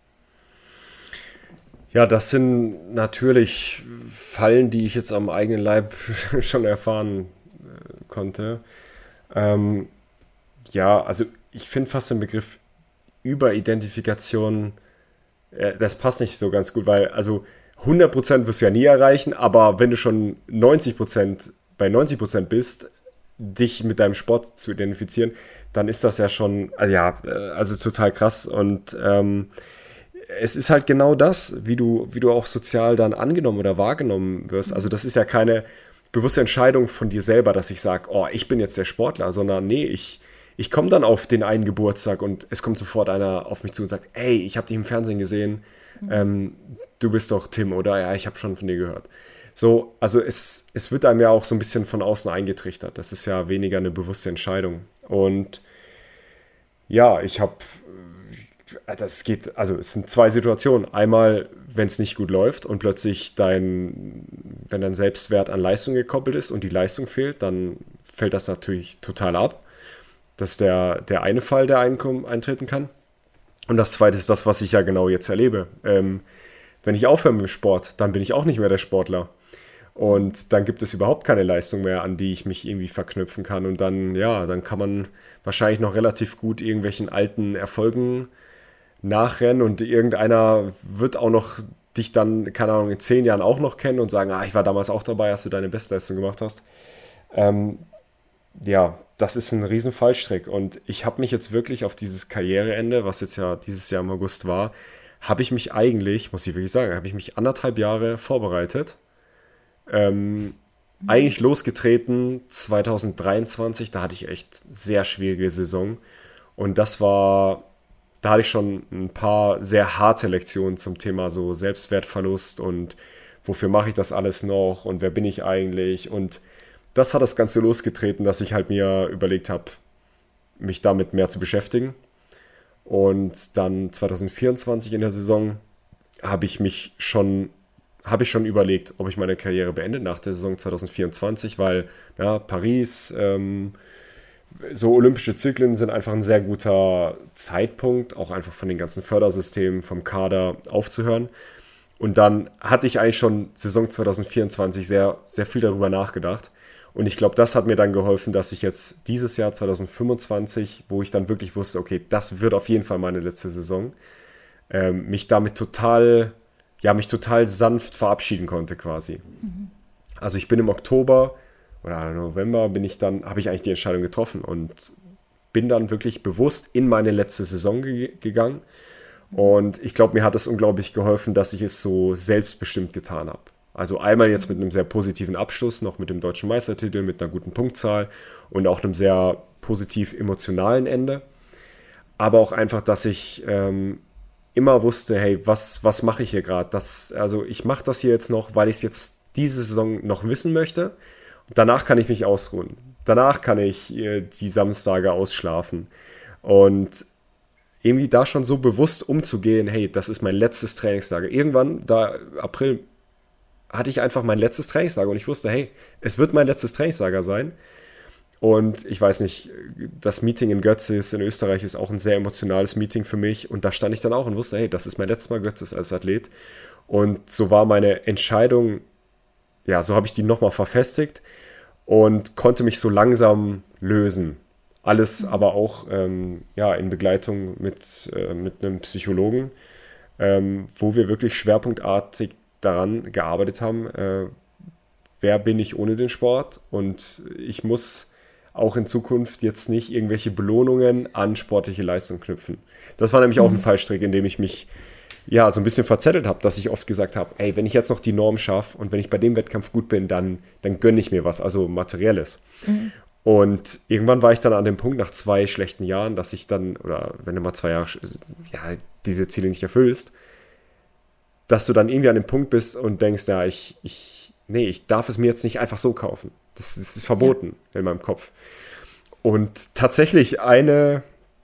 Ja, das sind natürlich Fallen, die ich jetzt am eigenen Leib schon erfahren äh, konnte. Ähm, ja, also ich finde fast den Begriff Überidentifikation, äh, das passt nicht so ganz gut, weil also hundert Prozent wirst du ja nie erreichen, aber wenn du schon neunzig Prozent bei neunzig Prozent bist, dich mit deinem Sport zu identifizieren, dann ist das ja schon, also ja, also total krass. Und ähm, es ist halt genau das, wie du, wie du auch sozial dann angenommen oder wahrgenommen wirst. Also das ist ja keine bewusste Entscheidung von dir selber, dass ich sage, oh, ich bin jetzt der Sportler, sondern nee, ich, ich komme dann auf den einen Geburtstag und es kommt sofort einer auf mich zu und sagt, ey, ich habe dich im Fernsehen gesehen, mhm. ähm, du bist doch Tim, oder? Ja, ich habe schon von dir gehört. So, also es, es wird einem ja auch so ein bisschen von außen eingetrichtert. Das ist ja weniger eine bewusste Entscheidung. Und ja, ich habe, das geht, also es sind zwei Situationen. Einmal, wenn es nicht gut läuft und plötzlich dein, wenn dein Selbstwert an Leistung gekoppelt ist und die Leistung fehlt, dann fällt das natürlich total ab. Das ist der, der eine Fall, der einkommen, eintreten kann. Und das zweite ist das, was ich ja genau jetzt erlebe. Ähm, wenn ich aufhöre mit dem Sport, dann bin ich auch nicht mehr der Sportler. Und dann gibt es überhaupt keine Leistung mehr, an die ich mich irgendwie verknüpfen kann. Und dann, ja, dann kann man wahrscheinlich noch relativ gut irgendwelchen alten Erfolgen nachrennen und irgendeiner wird auch noch dich dann, keine Ahnung, in zehn Jahren auch noch kennen und sagen, ah, ich war damals auch dabei, als du deine Bestleistung gemacht hast. Ähm, ja, das ist ein riesen Fallstrick. Und ich habe mich jetzt wirklich auf dieses Karriereende, was jetzt ja dieses Jahr im August war, habe ich mich eigentlich, muss ich wirklich sagen, habe ich mich anderthalb Jahre vorbereitet. Ähm, mhm. Eigentlich losgetreten zwanzig dreiundzwanzig, da hatte ich echt sehr schwierige Saison. Und das war, da hatte ich schon ein paar sehr harte Lektionen zum Thema so Selbstwertverlust und wofür mache ich das alles noch und wer bin ich eigentlich? Und das hat das Ganze losgetreten, dass ich halt mir überlegt habe, mich damit mehr zu beschäftigen. Und dann zwanzig vierundzwanzig in der Saison habe ich mich schon, habe ich schon überlegt, ob ich meine Karriere beende nach der Saison zwanzig vierundzwanzig, weil ja, Paris, ähm, so olympische Zyklen sind einfach ein sehr guter Zeitpunkt, auch einfach von den ganzen Fördersystemen, vom Kader aufzuhören. Und dann hatte ich eigentlich schon Saison zwanzig vierundzwanzig sehr, sehr viel darüber nachgedacht. Und ich glaube, das hat mir dann geholfen, dass ich jetzt dieses Jahr zwanzig fünfundzwanzig, wo ich dann wirklich wusste, okay, das wird auf jeden Fall meine letzte Saison, ähm, mich damit total, ja, mich total sanft verabschieden konnte quasi. Mhm. Also ich bin im Oktober oder November bin ich dann, habe ich eigentlich die Entscheidung getroffen und bin dann wirklich bewusst in meine letzte Saison ge- gegangen. Und ich glaube, mir hat es unglaublich geholfen, dass ich es so selbstbestimmt getan habe. Also einmal jetzt mit einem sehr positiven Abschluss, noch mit dem deutschen Meistertitel, mit einer guten Punktzahl und auch einem sehr positiv emotionalen Ende. Aber auch einfach, dass ich ähm, immer wusste, hey, was, was mache ich hier gerade? Also ich mache das hier jetzt noch, weil ich es jetzt diese Saison noch wissen möchte. Danach kann ich mich ausruhen. Danach kann ich äh, die Samstage ausschlafen. Und irgendwie da schon so bewusst umzugehen, hey, das ist mein letztes Trainingslager. Irgendwann, da April, hatte ich einfach mein letztes Trainingslager und ich wusste, hey, es wird mein letztes Trainingslager sein. Und ich weiß nicht, das Meeting in Götzis in Österreich ist auch ein sehr emotionales Meeting für mich. Und da stand ich dann auch und wusste, hey, das ist mein letztes Mal Götzis als Athlet. Und so war meine Entscheidung, ja, so habe ich die nochmal verfestigt und konnte mich so langsam lösen. Alles aber auch ähm, ja, in Begleitung mit, äh, mit einem Psychologen, ähm, wo wir wirklich schwerpunktartig daran gearbeitet haben, äh, wer bin ich ohne den Sport? Und ich muss auch in Zukunft jetzt nicht irgendwelche Belohnungen an sportliche Leistung knüpfen. Das war nämlich mhm. auch ein Fallstrick, in dem ich mich ja so ein bisschen verzettelt habe, dass ich oft gesagt habe, ey, wenn ich jetzt noch die Norm schaffe und wenn ich bei dem Wettkampf gut bin, dann, dann gönne ich mir was, also Materielles. Mhm. Und irgendwann war ich dann an dem Punkt, nach zwei schlechten Jahren, dass ich dann, oder wenn du mal zwei Jahre ja, diese Ziele nicht erfüllst, dass du dann irgendwie an dem Punkt bist und denkst, ja, ich, ich, nee, ich darf es mir jetzt nicht einfach so kaufen. Das, das ist verboten ja. in meinem Kopf. Und tatsächlich eine,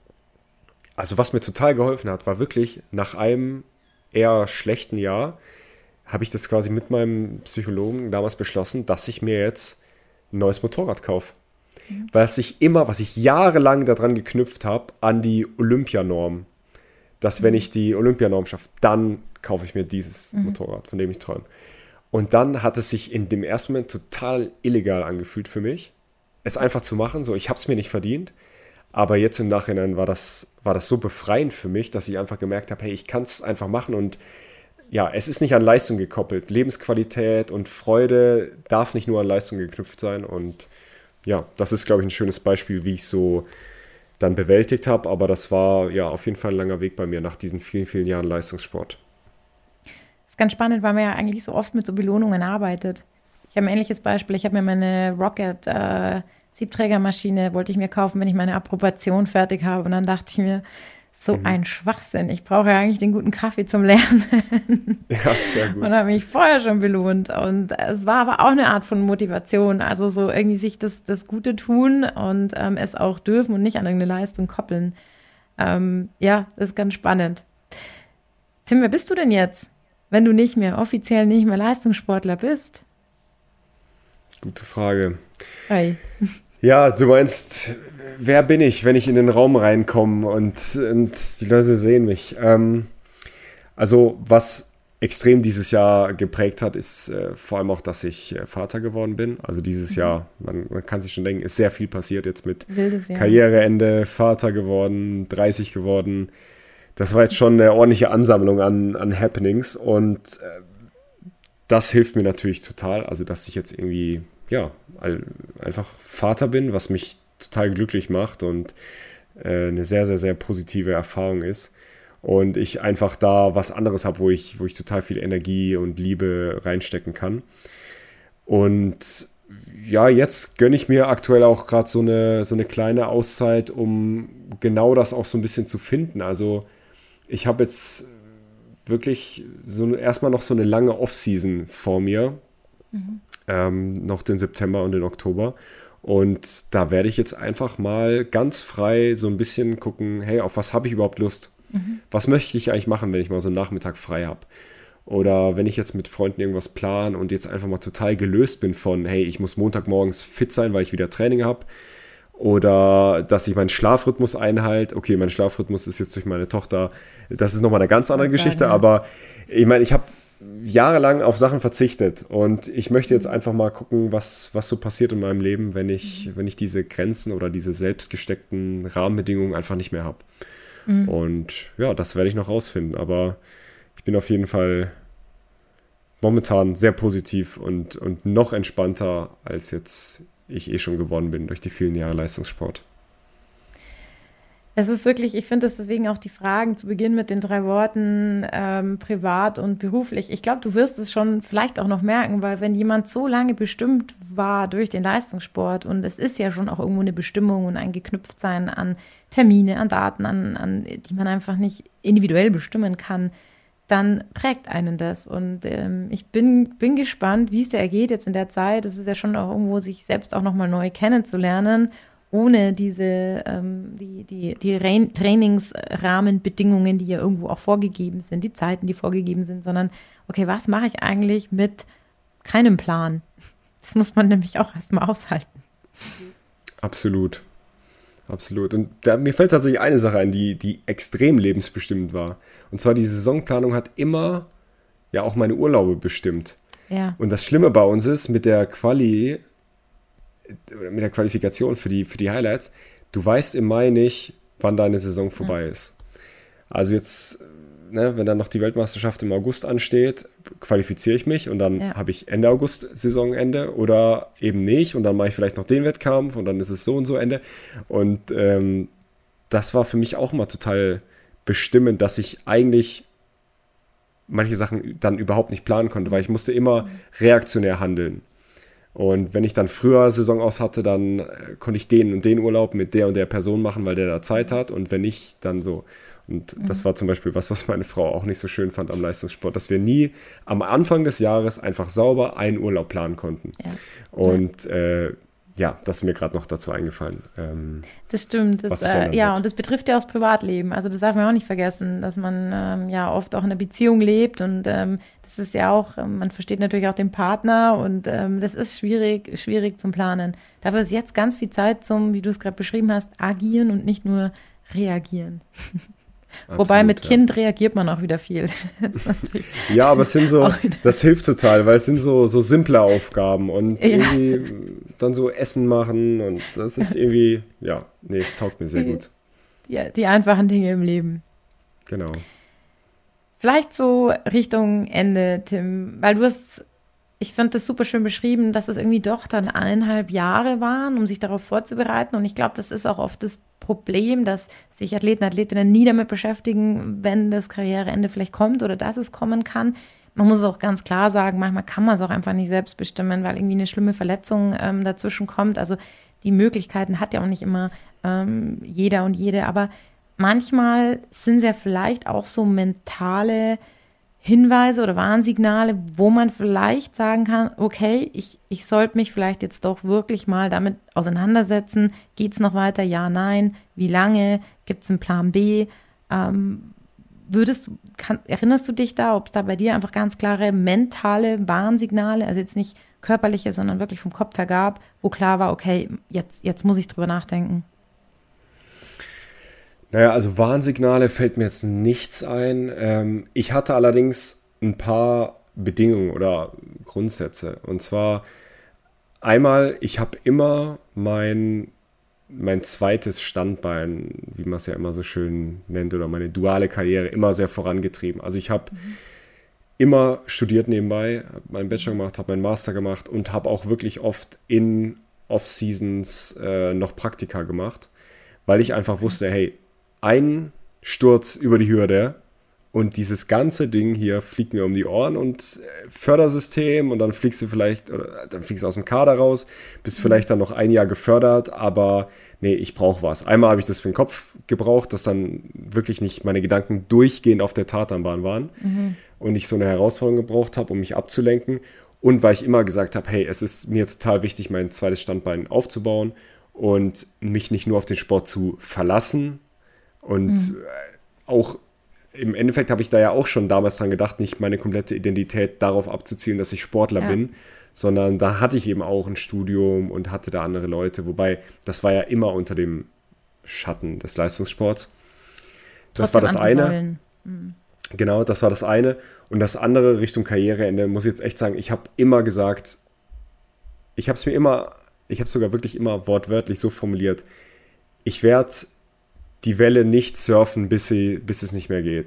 also was mir total geholfen hat, war wirklich nach einem eher schlechten Jahr, habe ich das quasi mit meinem Psychologen damals beschlossen, dass ich mir jetzt ein neues Motorrad kaufe. Mhm. Weil ich immer, was ich jahrelang daran geknüpft habe, an die Olympianorm, dass mhm. wenn ich die Olympianorm schaffe, dann kaufe ich mir dieses mhm. Motorrad, von dem ich träume. Und dann hat es sich in dem ersten Moment total illegal angefühlt für mich, es einfach zu machen, so ich habe es mir nicht verdient, aber jetzt im Nachhinein war das, war das so befreiend für mich, dass ich einfach gemerkt habe, hey, ich kann es einfach machen und ja, es ist nicht an Leistung gekoppelt. Lebensqualität und Freude darf nicht nur an Leistung geknüpft sein und ja, das ist, glaube ich, ein schönes Beispiel, wie ich so dann bewältigt habe, aber das war ja auf jeden Fall ein langer Weg bei mir nach diesen vielen, vielen Jahren Leistungssport. Das ist ganz spannend, weil man ja eigentlich so oft mit so Belohnungen arbeitet. Ich habe ein ähnliches Beispiel. Ich habe mir meine Rocket äh, Siebträgermaschine, wollte ich mir kaufen, wenn ich meine Approbation fertig habe. Und dann dachte ich mir, so mhm. ein Schwachsinn. Ich brauche ja eigentlich den guten Kaffee zum Lernen. Ja, sehr gut. Und habe mich vorher schon belohnt. Und es war aber auch eine Art von Motivation. Also so irgendwie sich das, das Gute tun und ähm, es auch dürfen und nicht an irgendeine Leistung koppeln. Ähm, ja, das ist ganz spannend. Tim, wer bist du denn jetzt, wenn du nicht mehr, offiziell nicht mehr Leistungssportler bist? Gute Frage. Hi. Ja, du meinst, wer bin ich, wenn ich in den Raum reinkomme und, und die Leute sehen mich? Ähm, also was extrem dieses Jahr geprägt hat, ist äh, vor allem auch, dass ich äh, Vater geworden bin. Also dieses mhm. Jahr, man, man kann sich schon denken, ist sehr viel passiert jetzt mit Karriereende, Vater geworden, dreißig geworden. Das war jetzt schon eine ordentliche Ansammlung an, an Happenings und äh, das hilft mir natürlich total. Also dass ich jetzt irgendwie ja, einfach Vater bin, was mich total glücklich macht und äh, eine sehr, sehr, sehr positive Erfahrung ist. Und ich einfach da was anderes habe, wo ich, wo ich total viel Energie und Liebe reinstecken kann. Und ja, jetzt gönne ich mir aktuell auch gerade so eine, so eine kleine Auszeit, um genau das auch so ein bisschen zu finden. Also ich habe jetzt wirklich so erstmal noch so eine lange Off-Season vor mir. Mhm. Ähm, noch den September und den Oktober. Und da werde ich jetzt einfach mal ganz frei so ein bisschen gucken, hey, auf was habe ich überhaupt Lust? Mhm. Was möchte ich eigentlich machen, wenn ich mal so einen Nachmittag frei habe? Oder wenn ich jetzt mit Freunden irgendwas plane und jetzt einfach mal total gelöst bin von, hey, ich muss Montagmorgens fit sein, weil ich wieder Training habe. Oder dass ich meinen Schlafrhythmus einhalte. Okay, mein Schlafrhythmus ist jetzt durch meine Tochter, das ist nochmal eine ganz andere Geschichte, sagen, ja. Aber ich meine, ich habe jahrelang auf Sachen verzichtet und ich möchte jetzt einfach mal gucken, was, was so passiert in meinem Leben, wenn ich, mhm. wenn ich diese Grenzen oder diese selbst gesteckten Rahmenbedingungen einfach nicht mehr habe. Mhm. Und ja, das werde ich noch rausfinden, aber ich bin auf jeden Fall momentan sehr positiv und, und noch entspannter, als jetzt ich eh schon geworden bin durch die vielen Jahre Leistungssport. Es ist wirklich, ich finde es deswegen auch die Fragen zu Beginn mit den drei Worten ähm, privat und beruflich. Ich glaube, du wirst es schon vielleicht auch noch merken, weil wenn jemand so lange bestimmt war durch den Leistungssport und es ist ja schon auch irgendwo eine Bestimmung und ein Geknüpftsein an Termine, an Daten, an, an die man einfach nicht individuell bestimmen kann, dann prägt einen das. Und ähm, ich bin, bin gespannt, wie es dir ergeht jetzt in der Zeit. Es ist ja schon auch irgendwo, sich selbst auch nochmal neu kennenzulernen, ohne diese ähm, die, die, die Rain- Trainingsrahmenbedingungen, die ja irgendwo auch vorgegeben sind, die Zeiten, die vorgegeben sind, sondern, okay, was mache ich eigentlich mit keinem Plan? Das muss man nämlich auch erstmal aushalten. Absolut. Absolut. Und da, mir fällt tatsächlich eine Sache ein, die, die extrem lebensbestimmend war. Und zwar die Saisonplanung hat immer ja auch meine Urlaube bestimmt. Ja. Und das Schlimme bei uns ist, mit der Quali mit der Qualifikation für die, für die Highlights, du weißt im Mai nicht, wann deine Saison vorbei ja. ist. Also jetzt, ne, wenn dann noch die Weltmeisterschaft im August ansteht, qualifiziere ich mich und dann ja. habe ich Ende August Saisonende oder eben nicht und dann mache ich vielleicht noch den Wettkampf und dann ist es so und so Ende. Und ähm, das war für mich auch immer total bestimmend, dass ich eigentlich manche Sachen dann überhaupt nicht planen konnte, weil ich musste immer reaktionär handeln. Und wenn ich dann früher Saison aus hatte, dann äh, konnte ich den und den Urlaub mit der und der Person machen, weil der da Zeit hat. Und wenn nicht, dann so. Und mhm. das war zum Beispiel was, was meine Frau auch nicht so schön fand am Leistungssport, dass wir nie am Anfang des Jahres einfach sauber einen Urlaub planen konnten. Ja. Und ja. Äh, ja, das ist mir gerade noch dazu eingefallen. Ähm, das stimmt. Das, äh, ja, und das betrifft ja auch das Privatleben. Also das darf man auch nicht vergessen, dass man ähm, ja oft auch in einer Beziehung lebt und ähm, das ist ja auch, ähm, man versteht natürlich auch den Partner und ähm, das ist schwierig, schwierig zum Planen. Dafür ist jetzt ganz viel Zeit zum, wie du es gerade beschrieben hast, agieren und nicht nur reagieren. Absolut, wobei mit ja. Kind reagiert man auch wieder viel. Ja, aber es sind so, das hilft total, weil es sind so, so simple Aufgaben und ja. irgendwie dann so Essen machen und das ist irgendwie, ja, nee, es taugt mir sehr die, gut. Die, die einfachen Dinge im Leben. Genau. Vielleicht so Richtung Ende, Tim, weil du hast, ich fand das super schön beschrieben, dass es irgendwie doch dann eineinhalb Jahre waren, um sich darauf vorzubereiten und ich glaube, das ist auch oft das Problem, dass sich Athleten, Athletinnen nie damit beschäftigen, wenn das Karriereende vielleicht kommt oder dass es kommen kann. Man muss es auch ganz klar sagen, manchmal kann man es auch einfach nicht selbst bestimmen, weil irgendwie eine schlimme Verletzung ähm, dazwischen kommt. Also die Möglichkeiten hat ja auch nicht immer ähm, jeder und jede, aber manchmal sind es ja vielleicht auch so mentale Hinweise oder Warnsignale, wo man vielleicht sagen kann, okay, ich, ich sollte mich vielleicht jetzt doch wirklich mal damit auseinandersetzen. Geht's noch weiter? Ja, nein. Wie lange? Gibt's einen Plan B? Ähm, würdest du, kann, erinnerst du dich da, ob es da bei dir einfach ganz klare mentale Warnsignale, also jetzt nicht körperliche, sondern wirklich vom Kopf her gab, wo klar war, okay, jetzt, jetzt muss ich drüber nachdenken? Naja, also Warnsignale fällt mir jetzt nichts ein. Ähm, ich hatte allerdings ein paar Bedingungen oder Grundsätze. Und zwar einmal, ich habe immer mein, mein zweites Standbein, wie man es ja immer so schön nennt, oder meine duale Karriere immer sehr vorangetrieben. Also ich habe mhm. immer studiert nebenbei, habe meinen Bachelor gemacht, habe meinen Master gemacht und habe auch wirklich oft in Off-Seasons äh, noch Praktika gemacht, weil ich einfach wusste, hey, ein Sturz über die Hürde und dieses ganze Ding hier fliegt mir um die Ohren und Fördersystem und dann fliegst du vielleicht, oder dann fliegst du aus dem Kader raus, bist vielleicht dann noch ein Jahr gefördert, aber nee, ich brauche was. Einmal habe ich das für den Kopf gebraucht, dass dann wirklich nicht meine Gedanken durchgehend auf der Tatanbahn waren mhm. und ich so eine Herausforderung gebraucht habe, um mich abzulenken und weil ich immer gesagt habe, hey, es ist mir total wichtig, mein zweites Standbein aufzubauen und mich nicht nur auf den Sport zu verlassen. Und mhm. auch im Endeffekt habe ich da ja auch schon damals dran gedacht, nicht meine komplette Identität darauf abzuzielen, dass ich Sportler ja. bin, sondern da hatte ich eben auch ein Studium und hatte da andere Leute, wobei das war ja immer unter dem Schatten des Leistungssports. Das Trotzdem war das eine. Mhm. Genau, das war das eine. Und das andere Richtung Karriereende, muss ich jetzt echt sagen, ich habe immer gesagt, ich habe es mir immer, ich habe es sogar wirklich immer wortwörtlich so formuliert, ich werde die Welle nicht surfen, bis, sie, bis es nicht mehr geht.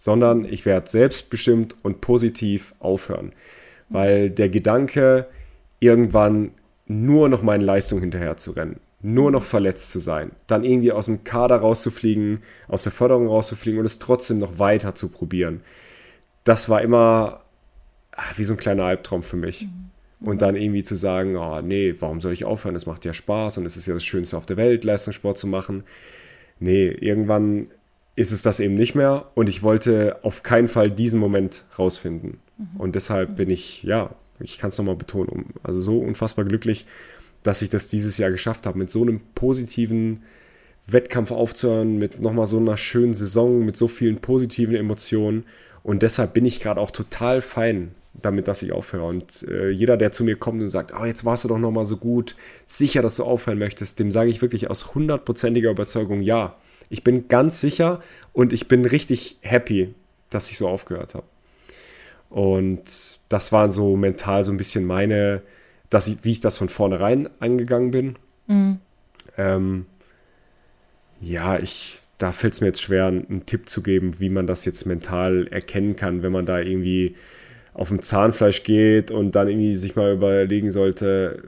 sondern ich werde selbstbestimmt und positiv aufhören. Weil der Gedanke, irgendwann nur noch meinen Leistungen hinterher zu rennen, nur noch verletzt zu sein, dann irgendwie aus dem Kader rauszufliegen, aus der Förderung rauszufliegen und es trotzdem noch weiter zu probieren, das war immer wie so ein kleiner Albtraum für mich. Mhm. Und dann irgendwie zu sagen, oh nee, warum soll ich aufhören? Es macht ja Spaß und es ist ja das Schönste auf der Welt, Leistungssport zu machen. Nee, irgendwann ist es das eben nicht mehr und ich wollte auf keinen Fall diesen Moment rausfinden. Mhm. Und deshalb bin ich, ja, ich kann es nochmal betonen, also so unfassbar glücklich, dass ich das dieses Jahr geschafft habe, mit so einem positiven Wettkampf aufzuhören, mit nochmal so einer schönen Saison, mit so vielen positiven Emotionen. Und deshalb bin ich gerade auch total fein damit, dass ich aufhöre. Und äh, jeder, der zu mir kommt und sagt, oh, jetzt warst du doch nochmal so gut, sicher, dass du aufhören möchtest, dem sage ich wirklich aus hundertprozentiger Überzeugung, ja. Ich bin ganz sicher und ich bin richtig happy, dass ich so aufgehört habe. Und das war so mental so ein bisschen meine, dass ich, wie ich das von vornherein angegangen bin. Mhm. Ähm, ja, ich, da fällt es mir jetzt schwer, einen Tipp zu geben, wie man das jetzt mental erkennen kann, wenn man da irgendwie auf dem Zahnfleisch geht und dann irgendwie sich mal überlegen sollte,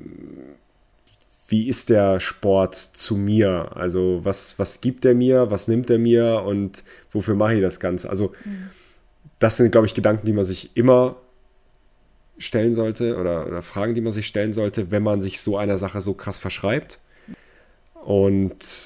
wie ist der Sport zu mir? Also was, was gibt er mir, was nimmt er mir und wofür mache ich das Ganze? Also mhm. das sind, glaube ich, Gedanken, die man sich immer stellen sollte oder, oder Fragen, die man sich stellen sollte, wenn man sich so einer Sache so krass verschreibt. Und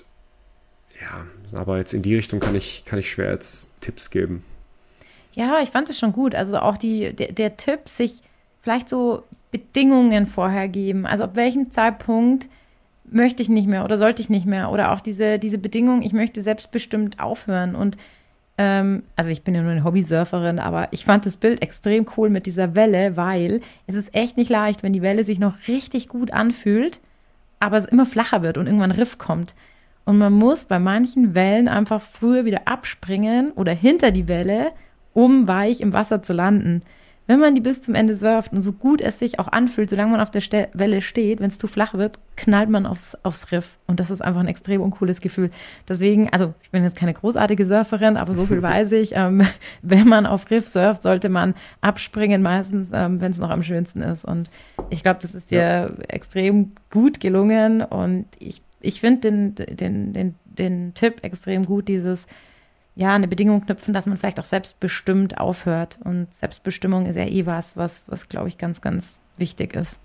ja, aber jetzt in die Richtung kann ich, kann ich schwer jetzt Tipps geben. Ja, ich fand es schon gut. Also auch die, der, der Tipp, sich vielleicht so Bedingungen vorher geben. Also ab welchem Zeitpunkt möchte ich nicht mehr oder sollte ich nicht mehr? Oder auch diese, diese Bedingung, ich möchte selbstbestimmt aufhören. Und ähm, also ich bin ja nur eine Hobbysurferin, aber ich fand das Bild extrem cool mit dieser Welle, weil es ist echt nicht leicht, wenn die Welle sich noch richtig gut anfühlt, aber es immer flacher wird und irgendwann ein Riff kommt. Und man muss bei manchen Wellen einfach früher wieder abspringen oder hinter die Welle, um weich im Wasser zu landen. Wenn man die bis zum Ende surft und so gut es sich auch anfühlt, solange man auf der Ste- Welle steht, wenn es zu flach wird, knallt man aufs, aufs Riff. Und das ist einfach ein extrem uncooles Gefühl. Deswegen, also ich bin jetzt keine großartige Surferin, aber so viel weiß ich, ähm, wenn man auf Riff surft, sollte man abspringen, meistens, ähm, wenn es noch am schönsten ist. Und ich glaube, das ist dir ja. extrem gut gelungen. Und ich, ich finde den, den, den, den Tipp extrem gut, dieses ja, eine Bedingung knüpfen, dass man vielleicht auch selbstbestimmt aufhört. Und Selbstbestimmung ist ja eh was, was, was glaube ich, ganz, ganz wichtig ist.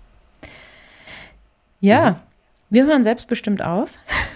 Ja, mhm. wir hören selbstbestimmt auf.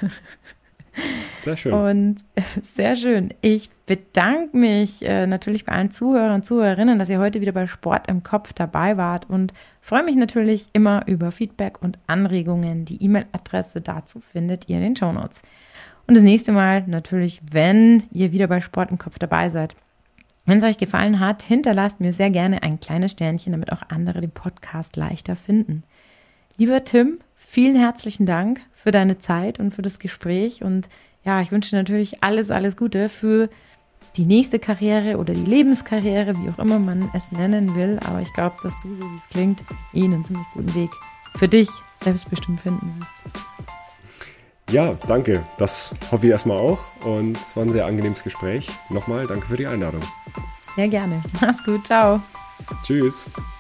Sehr schön. Und sehr schön. Ich bedanke mich äh, natürlich bei allen Zuhörern und Zuhörerinnen, dass ihr heute wieder bei Sport im Kopf dabei wart und freue mich natürlich immer über Feedback und Anregungen. Die E-Mail-Adresse dazu findet ihr in den Shownotes. Und das nächste Mal natürlich, wenn ihr wieder bei Sport im Kopf dabei seid. Wenn es euch gefallen hat, hinterlasst mir sehr gerne ein kleines Sternchen, damit auch andere den Podcast leichter finden. Lieber Tim, vielen herzlichen Dank für deine Zeit und für das Gespräch. Und ja, ich wünsche dir natürlich alles, alles Gute für die nächste Karriere oder die Lebenskarriere, wie auch immer man es nennen will. Aber ich glaube, dass du, so wie es klingt, eh einen ziemlich guten Weg für dich selbstbestimmt finden wirst. Ja, danke. Das hoffe ich erstmal auch. Und es war ein sehr angenehmes Gespräch. Nochmal danke für die Einladung. Sehr gerne. Mach's gut. Ciao. Tschüss.